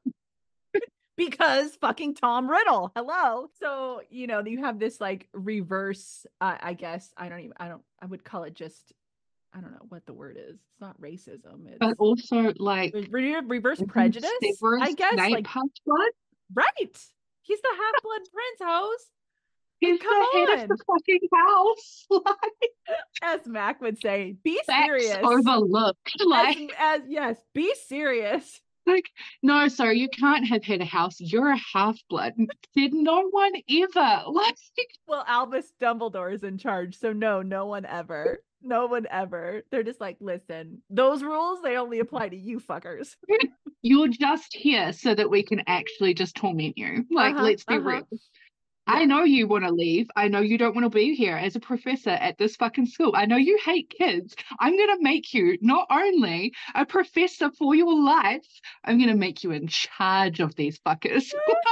Because fucking Tom Riddle. Hello. So, you know, you have this like reverse, I guess, I would call it just, I don't know what the word is. It's not racism. It's but also like reverse prejudice, I guess. Snape like half-blood? Right. He's the half-blood prince, Hose. He's come the head of the fucking house. Like, as Mac would say, be that's serious. overlooked. Like, yes, be serious. like, no, sorry, you can't have head of house. You're a half-blood. Did no one ever? Like, well, Albus Dumbledore is in charge, so no one ever. No one ever. They're just like, listen, those rules, they only apply to you fuckers. You're just here so that we can actually just torment you. Like, let's be real. Yeah. I know you want to leave. I know you don't want to be here as a professor at this fucking school. I know you hate kids. I'm going to make you not only a professor for your life, I'm going to make you in charge of these fuckers.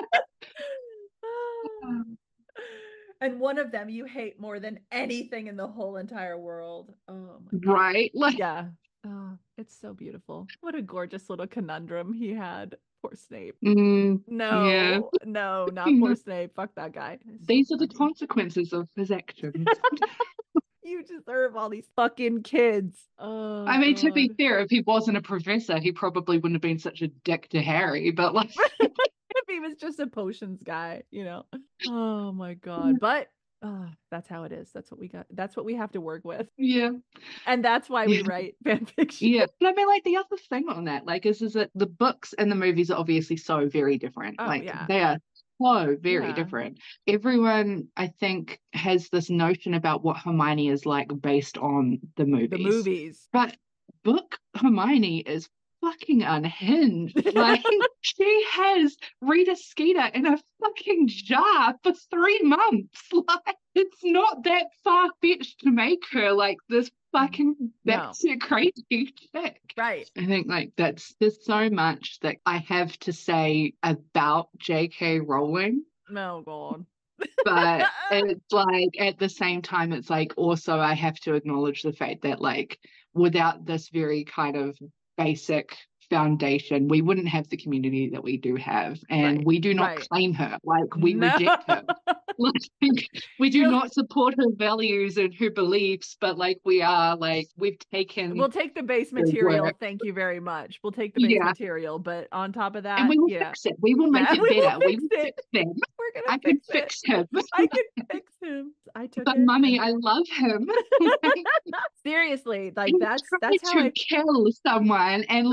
And one of them you hate more than anything in the whole entire world. Oh my God. Right? Like, yeah. Oh, it's so beautiful. What a gorgeous little conundrum he had. Poor Snape. No, not poor Snape. Fuck that guy. These are the consequences of his actions. You deserve all these fucking kids. Oh, I mean, God. to be fair, if he wasn't a professor, he probably wouldn't have been such a dick to Harry, but like... if he was just a potions guy, you know. Oh my God. But that's how it is. That's what we got. That's what we have to work with. Yeah. And that's why we write fan fiction. Yeah. But I mean, like, the other thing on that, like, is that the books and the movies are obviously so very different. They are so very different. Everyone, I think, has this notion about what Hermione is like based on the movies. But book Hermione is fucking unhinged. Like, she has Rita Skeeter in a fucking jar for 3 months. Like, it's not that far-fetched to make her like this fucking crazy chick. Right. I think like there's so much that I have to say about J.K. Rowling. Oh God. But it's like, at the same time, it's like, also I have to acknowledge the fact that, like, without this very kind of basic foundation, we wouldn't have the community that we do have, and we do not claim her. Like, we reject her. Like, we do not support her values and her beliefs, but like, we are like, we'll take the base material. Thank you very much. We'll take the base material, but on top of that, and we will fix it. We will make it better. We will fix them. I can fix him. I can fix him. But Mummy, I love him. Seriously, like that's how to kill someone and let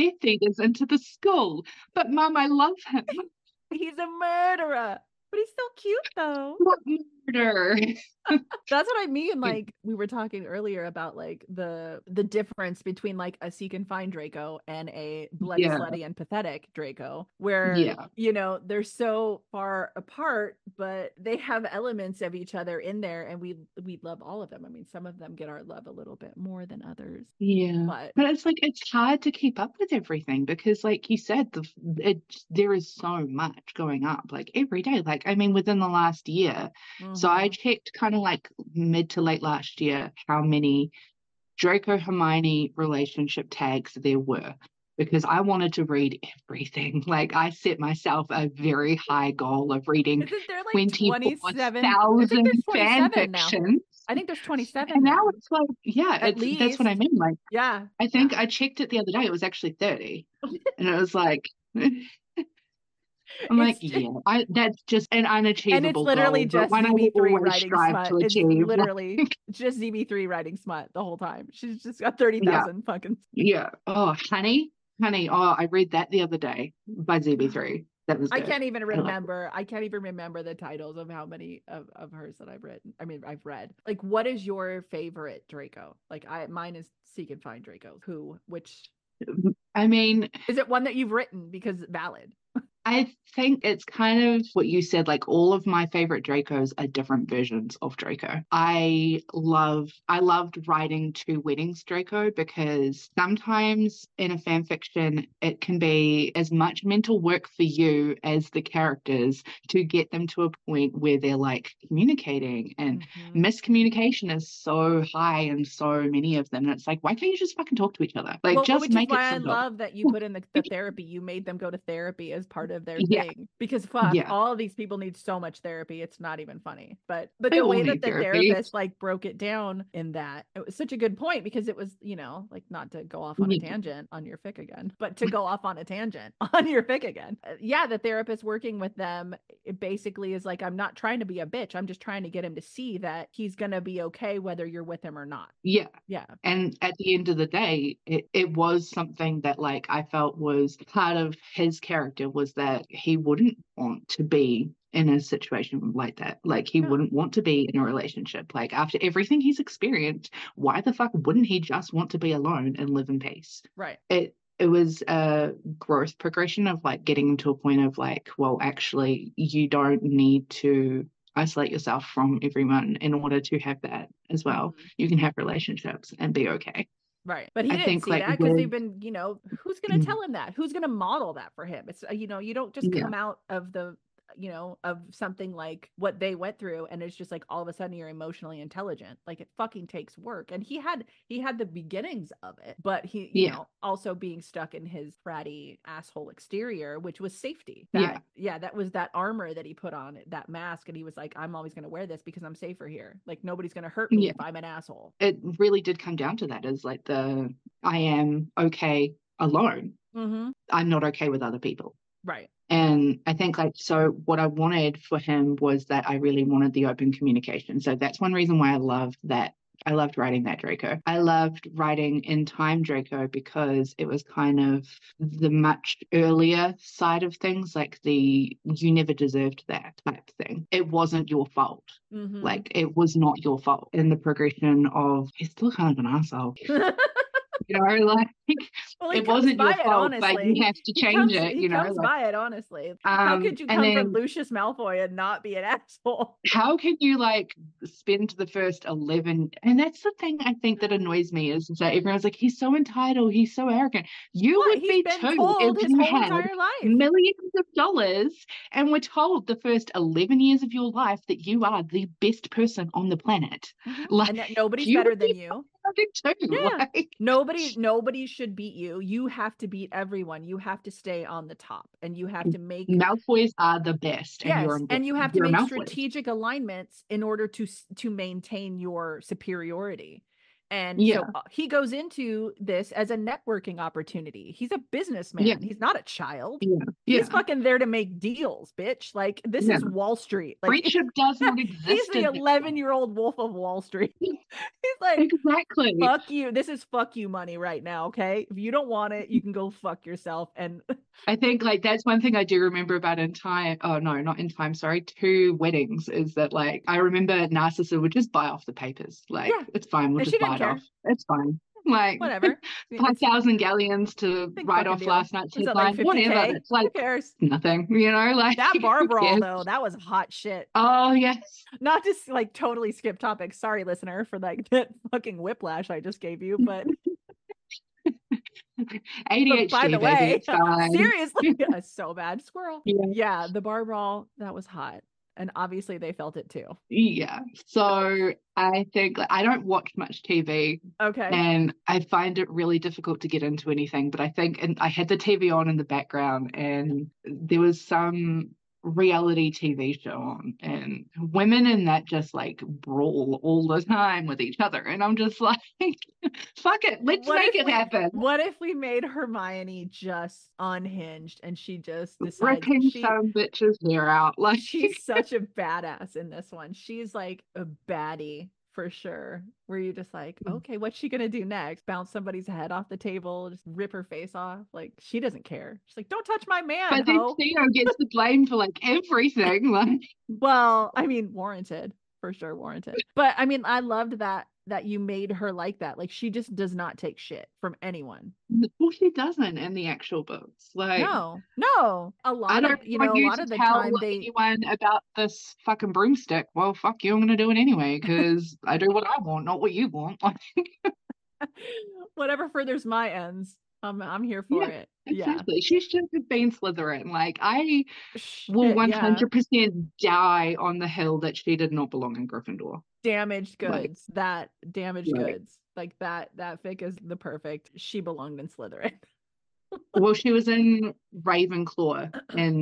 Death Eaters into the school. But Mum, I love him. He's a murderer, but he's so cute though. What murder? That's what I mean. Like we were talking earlier about like the difference between like a seek and find Draco and a bloody, Yeah. slutty, and pathetic Draco, where Yeah. you know they're so far apart, but they have elements of each other in there, and we love all of them. I mean, some of them get our love a little bit more than others. Yeah. But it's like it's hard to keep up with everything because, like you said, there is so much going up like every day. Like, I mean, within the last year. So I checked kind of like mid to late last year how many Draco Hermione relationship tags there were because I wanted to read everything. Like I set myself a very high goal of reading isn't there like 27? I 24,000 think there's fan 27 now. fictions. I think there's 27 And now now. it's like, yeah, At that's what I least. mean. Like, Yeah. I think I checked it the other day. It was actually 30. And it was like, I'm like, It's just- yeah, that's just an unachievable and it's literally goal, but just one I will ZB3 always writing strive smut. to It's achieve. literally just ZB3 writing smut the whole time. She's just got 30,000 fucking. Yeah. Oh, honey. Oh, I read that the other day by ZB3. That was I good. can't even I liked it. remember. I can't even remember the titles of how many of hers that I've written. I mean, I've read. Like, what is your favorite Draco? Like, mine is Seek and Find Draco. Which I mean, is it one that you've written because valid? I think it's kind of what you said, like all of my favorite Dracos are different versions of Draco. I loved writing Two Weddings Draco because sometimes in a fan fiction, it can be as much mental work for you as the characters to get them to a point where they're like communicating, and miscommunication is so high in so many of them. And it's like, why can't you just fucking talk to each other? Like, Well, just which make is why it I simple. love that you put in the therapy. You made them go to therapy as part of their Yeah. thing, because fuck, Yeah. all of these people need so much therapy. It's not even funny. But They the all way that need the therapy. therapist like broke it down in that, it was such a good point, because it was, you know, like, not to go off on a Yeah. tangent on your fic again, but to go off on a tangent on your fic again. Yeah, the therapist working with them, it basically is like, I'm not trying to be a bitch. I'm just trying to get him to see that he's gonna be okay whether you're with him or not. Yeah. Yeah. And at the end of the day, it was something that like I felt was part of his character, was that he wouldn't want to be in a situation like that. Like he Yeah. wouldn't want to be in a relationship. Like after everything he's experienced, why the fuck wouldn't he just want to be alone and live in peace? Right. It was a growth progression of like getting to a point of like, well, actually, you don't need to isolate yourself from everyone in order to have that as well. You can have relationships and be okay. Right. But he I didn't think, see like, that because with- they've been, you know, who's going to tell him that? Who's going to model that for him? It's, you know, you don't just Yeah. come out of the, you know, of something like what they went through and it's just like all of a sudden you're emotionally intelligent. Like, it fucking takes work. And he had the beginnings of it, but he, you Yeah. know, also being stuck in his bratty asshole exterior, which was safety. Yeah. That was that armor that he put on, that mask. And he was like, I'm always going to wear this because I'm safer here. Like, nobody's going to hurt me Yeah. if I'm an asshole. It really did come down to that, is like I am okay alone. Mm-hmm. I'm not okay with other people. Right. And I think like, so what I wanted for him was that I really wanted the open communication. So that's one reason why I loved that. I loved writing that Draco. I loved writing In Time Draco because it was kind of the much earlier side of things, like the you never deserved that type thing. It wasn't your fault. Mm-hmm. Like, it was not your fault. In the progression of, he's still kind of an asshole. You know, like, Well, he it comes wasn't your by it, fault, but honestly. you have to change it, He you know. comes like, by it, honestly. How could you and come from then Lucius Malfoy and not be an asshole? how can you like spend the first 11, and that's the thing I think that annoys me, is that everyone's like, he's so entitled, he's so arrogant. You What? would He's be been too told if his you whole had entire life. millions of dollars and were told the first 11 years of your life that you are the best person on the planet. Mhm. Like, And that nobody's you better would than be you. arrogant too. Yeah. Like, Nobody should beat you. You have to beat everyone. You have to stay on the top, and you have to make Malfoys are the best, and yes, you're and you have to you're a make Malfoy. strategic alignments in order to maintain your superiority. And Yeah. so he goes into this as a networking opportunity. He's a businessman. Yeah. He's not a child. Yeah. He's Yeah. fucking there to make deals, bitch. Like, this Yeah. is Wall Street. Like, Friendship does not he's exist. the in this 11-year-old Wolf of Wall Street. Yeah. He's like, Exactly. fuck you. This is fuck you money right now. Okay. If you don't want it, you can go fuck yourself. And I think like that's one thing I do remember about In Time. Oh no, not In Time. Sorry, Two Weddings. Is that like I remember Narcissa would just buy off the papers. Like Yeah. it's fine, we'll And she just buy didn't it care. off. It's fine. Like Whatever. 5,000 galleons to Big write fucking off deal. last night's Was it like headline. 50K? Whatever. It's like Who cares? nothing. You know, like That bar who brawl cares? though, that was hot shit. Oh yes. Not just like totally skip topics. Sorry, listener, for like that fucking whiplash I just gave you. But ADHD, by the baby, way, it's fine. seriously, so bad. Squirrel. Yeah. Yeah, the bar brawl, that was hot. And obviously they felt it too. Yeah. So I think like, I don't watch much TV Okay. and I find it really difficult to get into anything. But I think, and I had the TV on in the background and there was some reality TV show on and women in that just like brawl all the time with each other. And I'm just like, fuck it, let's What make if it we- happen. What if we made Hermione just unhinged and she just decides Ripping some bitch's hair out. Like she's such a badass in this one. She's like a baddie for sure. Where you're just like, okay, what's she gonna do next? Bounce somebody's head off the table, just rip her face off? Like, she doesn't care. She's like, don't touch my man, but then ho. Theo gets the blame for like everything. Like Well, I mean, warranted. For sure, warranted. But I mean, I loved that you made her like that. Like, she just does not take shit from anyone. well, she doesn't in the actual books. Like No. A I lot don't of, you want know, a you lot to of the tell time they anyone about this fucking broomstick. Well, fuck you, I'm gonna do it anyway because I do what I want, not what you want. Like, whatever furthers my ends, I'm here for Yeah, it. Yeah. exactly. She should have been Slytherin. Like I will Shit, yeah. 100% die on the hill that she did not belong in Gryffindor. Damaged Like- goods. That damaged Right. goods. Like that fic is the perfect. She belonged in Slytherin. Well, she was in Ravenclaw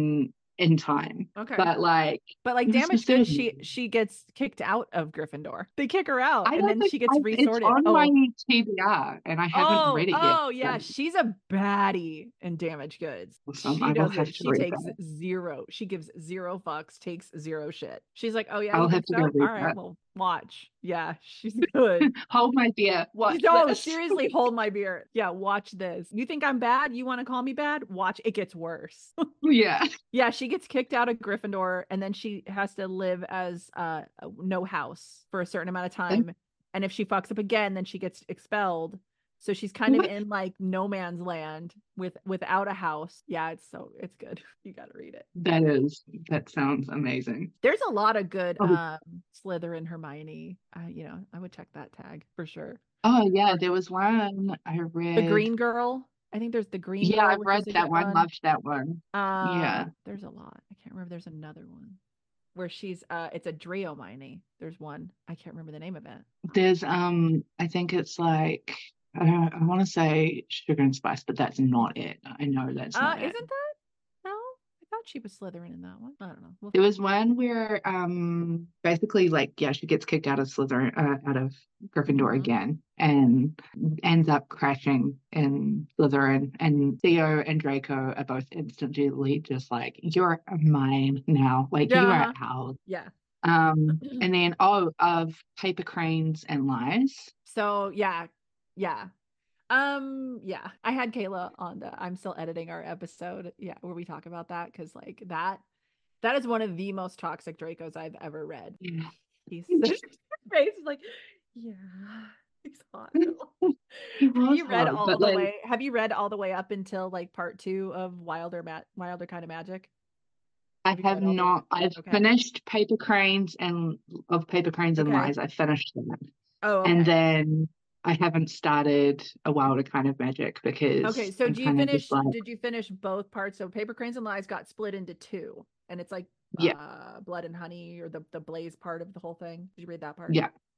in time, Okay. but like But like it was damaged the goods, same. she gets kicked out of Gryffindor. They kick her out I and don't then think she gets It's resorted. on my TBR, and I haven't read it yet. Oh yeah, so- she's a baddie in damaged goods. Awesome. She I will does have it. to She read takes that. zero. She gives zero fucks, takes zero shit. She's like, oh yeah, I'll you have think to go so? read All right, that. well, watch. Yeah, she's good. Hold my beer. Watch No, this. seriously, hold my beer. Yeah, watch this. You think I'm bad? You want to call me bad? Watch. It gets worse. Yeah. Yeah, she gets kicked out of Gryffindor and then she has to live as no house for a certain amount of time. And if she fucks up again, then she gets expelled. So she's kind of What? in like no man's land without a house. Yeah, it's good. You got to read it. That sounds amazing. There's a lot of good Oh. Slytherin Hermione. I would check that tag for sure. Oh yeah, there was one I read. The Green Girl. I think there's the Green Yeah, Girl. I've which read is a that good one. Loved that one. Yeah. There's a lot. I can't remember. There's another one where she's it's a Drayomine. There's one. I can't remember the name of it. There's I think it's like I want to say Sugar and Spice, but that's not it. I know that's not it. Isn't that? No, I thought she was Slytherin in that one. I don't know. We'll There was one where basically like yeah, she gets kicked out of Slytherin out of Gryffindor Mhm. again and ends up crashing in Slytherin, and Theo and Draco are both instantly just like you're mine now, like you Yeah. are ours. Yeah. And then of Paper Cranes and Lies. So yeah. Yeah. I had Kayla on the I'm still editing our episode. Yeah, where we talk about that because like that is one of the most toxic Dracos I've ever read. Yeah. He's face is like, yeah, he's hot. though. He Have was you read hard, all but the like way? Have you read all the way up until like part 2 of Wilder Kind of Magic? I Have you read have all the way? not. I've Okay. finished Paper Cranes and Okay. Lies. I finished that. Oh, okay. And then I haven't started A Wilder Kind of Magic because Okay, so I'm do you kind of finish? just like, Did you finish both parts? So Paper Cranes and Lies got split into 2, and it's like Yeah. Blood and Honey or the Blaze part of the whole thing. Did you read that part? yeah,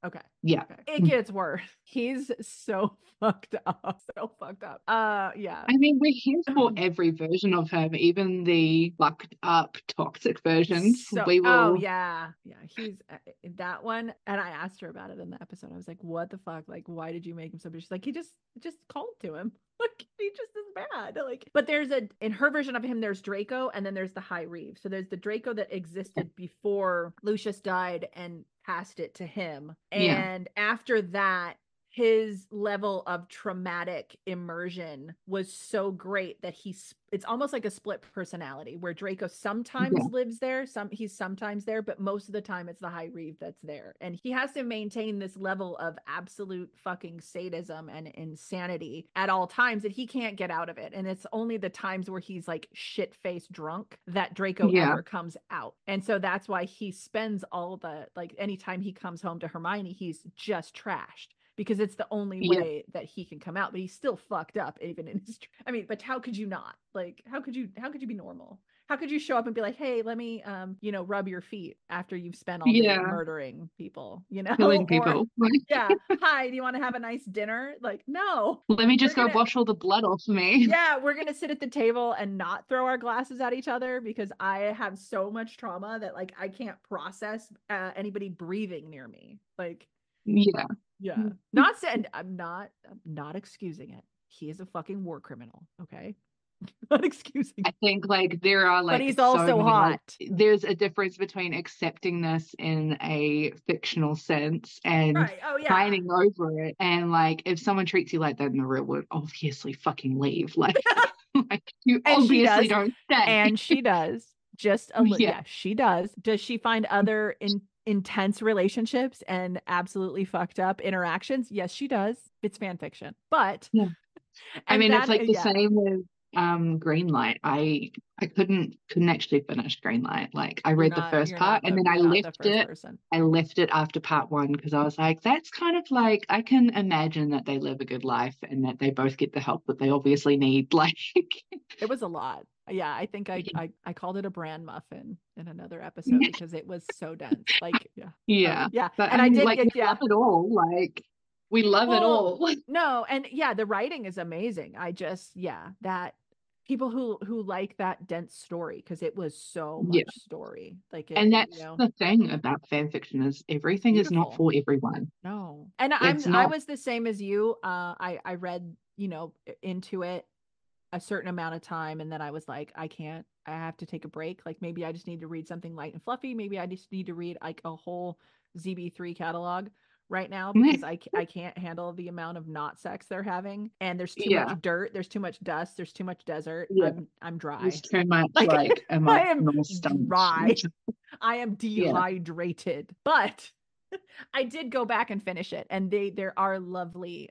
Okay. Yeah. Okay. It gets worse. He's so fucked up. So fucked up. Yeah. I mean, we're here for every version of him, even the fucked up toxic versions. So, We will. oh yeah, he's that one. And I asked her about it in the episode. I was like, "What the fuck? Like, why did you make him so bad?" She's like, "He just called to him. Like, he just is bad." Like, but there's in her version of him, there's Draco, and then there's the High Reeve. So there's the Draco that existed before Lucius died and passed it to him, and after that, his level of traumatic immersion was so great that it's almost like a split personality where Draco sometimes lives there, he's sometimes there, but most of the time it's the High Reeve that's there. And he has to maintain this level of absolute fucking sadism and insanity at all times that he can't get out of it. And it's only the times where he's like shit-faced drunk that Draco ever comes out. And so that's why he spends all the, like, anytime he comes home to Hermione, he's just trashed, because it's the only way that he can come out. But he's still fucked up even in his, I mean, but how could you not? Like, how could you be normal? How could you show up and be like, "Hey, let me rub your feet after you've spent all day murdering people, killing people?" Or, hi, do you want to have a nice dinner? Like, no. Let me just go wash all the blood off me. Yeah, we're gonna sit at the table and not throw our glasses at each other because I have so much trauma that, like, I can't process anybody breathing near me. Like, yeah. Not saying I'm not excusing it. He is a fucking war criminal. Okay. Not excusing. I think, like, there are, like, but he's also hot. There's a difference between accepting this in a fictional sense and signing over it. And, like, if someone treats you like that in the real world, obviously fucking leave. Like, like, you and obviously don't stay. And she does. Just a little. Yeah, she does. Does she find other intense relationships and absolutely fucked up interactions? Yes, she does. It's fan fiction. But I mean, it's like the same with Greenlight. I couldn't actually finish Greenlight. Like, I read the first part and then I left it after part 1 because I was like, that's kind of like, I can imagine that they live a good life and that they both get the help that they obviously need. Like, it was a lot. Yeah, I think I called it a bran muffin in another episode because it was so dense. Like, but, and I did like, we love it all. Like, we love it all. No, and the writing is amazing. I just that people who like that dense story, because it was so much story. Like, and that's the thing about fan fiction is everything is not for everyone. No, and I was the same as you. I read into it a certain amount of time, and then I was like, I have to take a break. Like, maybe I just need to read something light and fluffy. Maybe I just need to read like a whole ZB3 catalog right now because I can't handle the amount of not sex they're having, and there's too much dirt, there's too much dust, there's too much desert. I'm dry. There's too much like emotional stuff. Dry. I am dehydrated. But I did go back and finish it, and there are lovely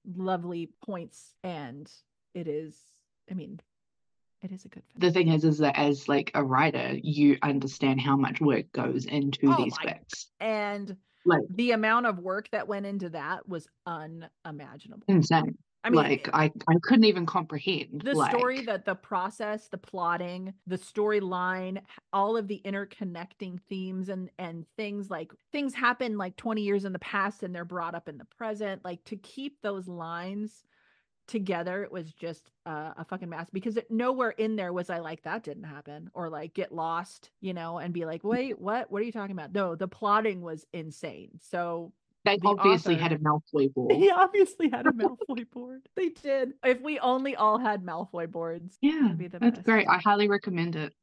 points, and it is, I mean, it is a good film. The thing is that as like a writer, you understand how much work goes into these books. And like, the amount of work that went into that was unimaginable. Insane. I mean, like, I couldn't even comprehend the story, the process, the plotting, the storyline, all of the interconnecting themes and things happen like 20 years in the past and they're brought up in the present. Like, to keep those lines together, it was just a fucking mess, because nowhere in there was I like, that didn't happen, or like get lost, and be like, wait, what are you talking about? No, the plotting was insane. So they obviously had a Malfoy board. He obviously had a Malfoy board. They did. If we only all had Malfoy boards, that'd be the best. That's great. I highly recommend it.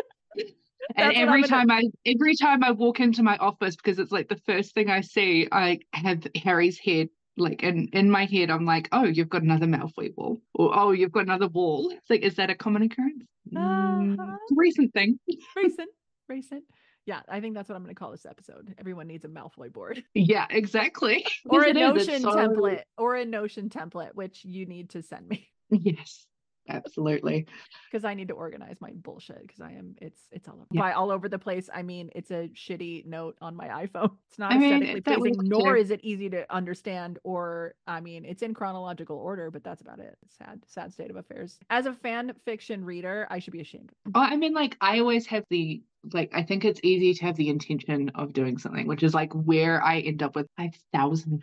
And every time I walk into my office, because it's like the first thing I see, I have Harry's head. Like, in my head, I'm like, oh, you've got another Malfoy wall, or oh, you've got another wall. It's like, is that a common occurrence? Recent thing. Recent. Yeah, I think that's what I'm going to call this episode. Everyone needs a Malfoy board. Yeah, exactly. Or a Notion template, which you need to send me. Yes. Absolutely. Because I need to organize my bullshit, because it's all over. By all over the place, I mean it's a shitty note on my iPhone. It's not aesthetically pleasing, nor is it easy to understand, or I mean it's in chronological order, but that's about it. Sad state of affairs. As a fan fiction reader, I should be ashamed. Oh, I mean, like, I always have the like I think it's easy to have the intention of doing something, which is like where I end up with 5,000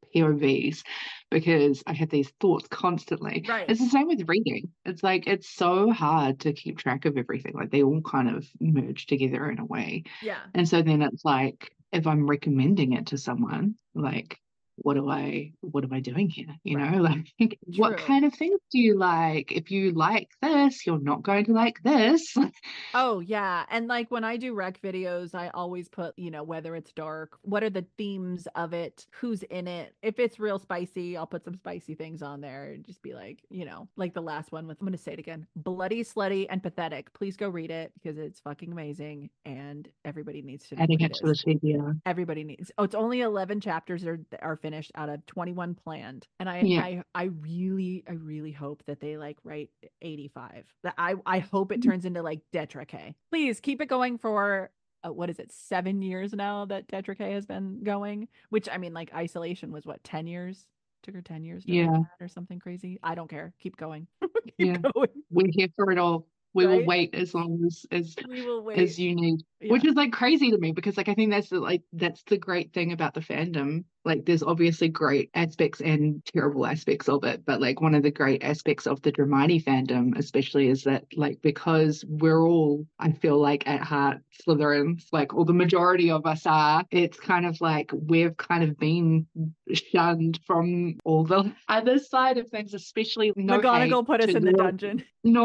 POVs because I have these thoughts constantly. Right. It's the same with reading. It's like it's so hard to keep track of everything. Like they all kind of merge together in a way. Yeah. And so then it's like if I'm recommending it to someone, like what am I doing here? You Right. know, like what True. kind of things do you like? If you like this, you're not going to like this. Oh, yeah. And like when I do rec videos, I always put, whether it's dark, what are the themes of it, who's in it. If it's real spicy, I'll put some spicy things on there and just be like, like the last one with, I'm going to say it again, bloody, slutty, and pathetic. Please go read it because it's fucking amazing and everybody needs to know Adding what it it to the is. TBR. Everybody needs. Oh, it's only 11 chapters are finished out of 21 planned. And Yeah. I really hope that they like write 85. That I hope it turns into like Tetra K. Please keep it going for what is it, 7 years now that Tetra K has been going, which I mean like Isolation was what, 10 years? Took her 10 years to write Yeah. that or something crazy. I don't care. Keep going. Yeah. Keep going. We're here for it all. We will Right? wait as long as We will as wait. you need. Yeah. Which is like crazy to me because like I think that's the great thing about the fandom. Like there's obviously great aspects and terrible aspects of it, but like one of the great aspects of the Dramione fandom especially is that like because we're all, I feel like at heart Slytherins, like or the majority of us are, it's kind of like we've kind of been shunned from all the other side of things, especially no hate McGonagall put us to in the the dungeon.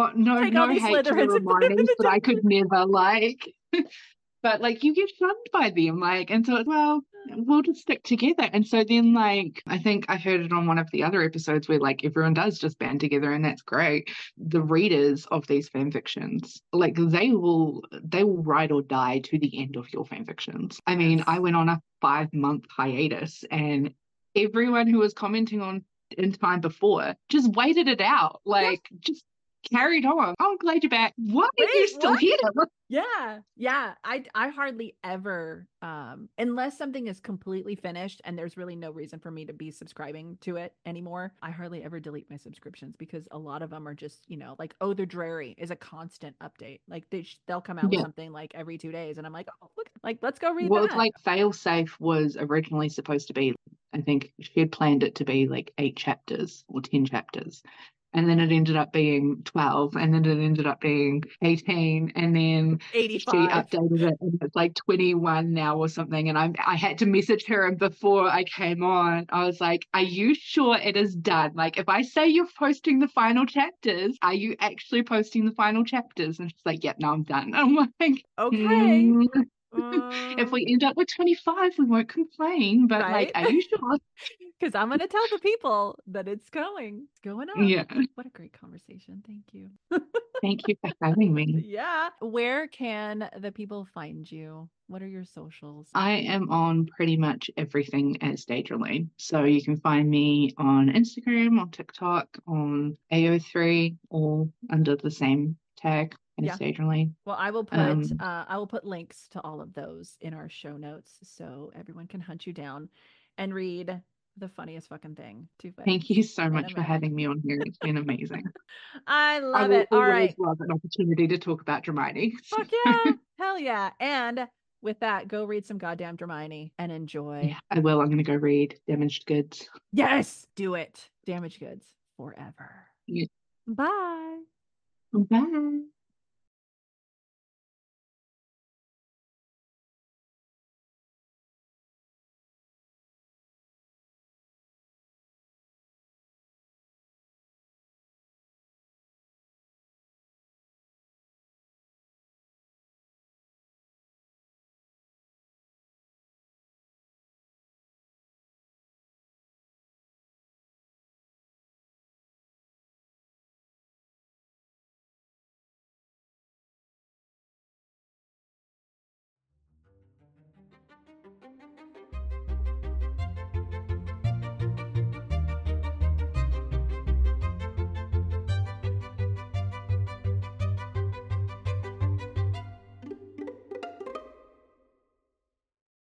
no Take all these hate to the Slytherins and put them in Hermiones, the but I could dungeon. never like. But like you get shunned by them, like, and so well, we'll just stick together. And so then, like, I think I heard it on one of the other episodes where like everyone does just band together, and that's great. The readers of these fan fictions, like, they will ride or die to the end of your fan fictions. I mean, I Yes. went on a 5-month hiatus, and everyone who was commenting on in time before just waited it out, Yeah. like just carried on. Oh, I'm glad you're back. Why are you Wait, still what? here? Yeah. I hardly ever unless something is completely finished and there's really no reason for me to be subscribing to it anymore, I hardly ever delete my subscriptions because a lot of them are just, like Oh the Dreary is a constant update. Like they'll come out with Yeah. something like every 2 days and I'm like, "Oh, look, like let's go read Well, it's that." like Failsafe was originally supposed to be, I think she had planned it to be like 8 chapters or 10 chapters. And then it ended up being 12, and then it ended up being 18, and then she 85. updated it, and it's like 21 now or something. And I had to message her, and before I came on, I was like, "Are you sure it is done? Like, if I say you're posting the final chapters, are you actually posting the final chapters?" And she's like, "Yep, no, I'm done." I'm like, Okay. "Hmm." If we end up with 25, we won't complain, but like, Right? are you sure? Because I'm going to tell the people that it's going. It's going up. Yeah. What a great conversation. Thank you. Thank you for having me. Yeah. Where can the people find you? What are your socials? I am on pretty much everything as Daedra. So you can find me on Instagram, on TikTok, on AO3, all under the same tag as Yeah. Daedra. Well, I will put links to all of those in our show notes so everyone can hunt you down and read the funniest fucking thing. Two Thank Weddings you so and much a for Marriage. having me on here. It's been amazing. I I love will it. All always right. love an opportunity to talk about Dramione. Fuck yeah. Hell yeah. And with that, go read some goddamn Hermione and enjoy. Yeah, I will. I'm going to go read Damaged Goods. Yes, do it. Damaged Goods forever. Yeah. Bye. Bye.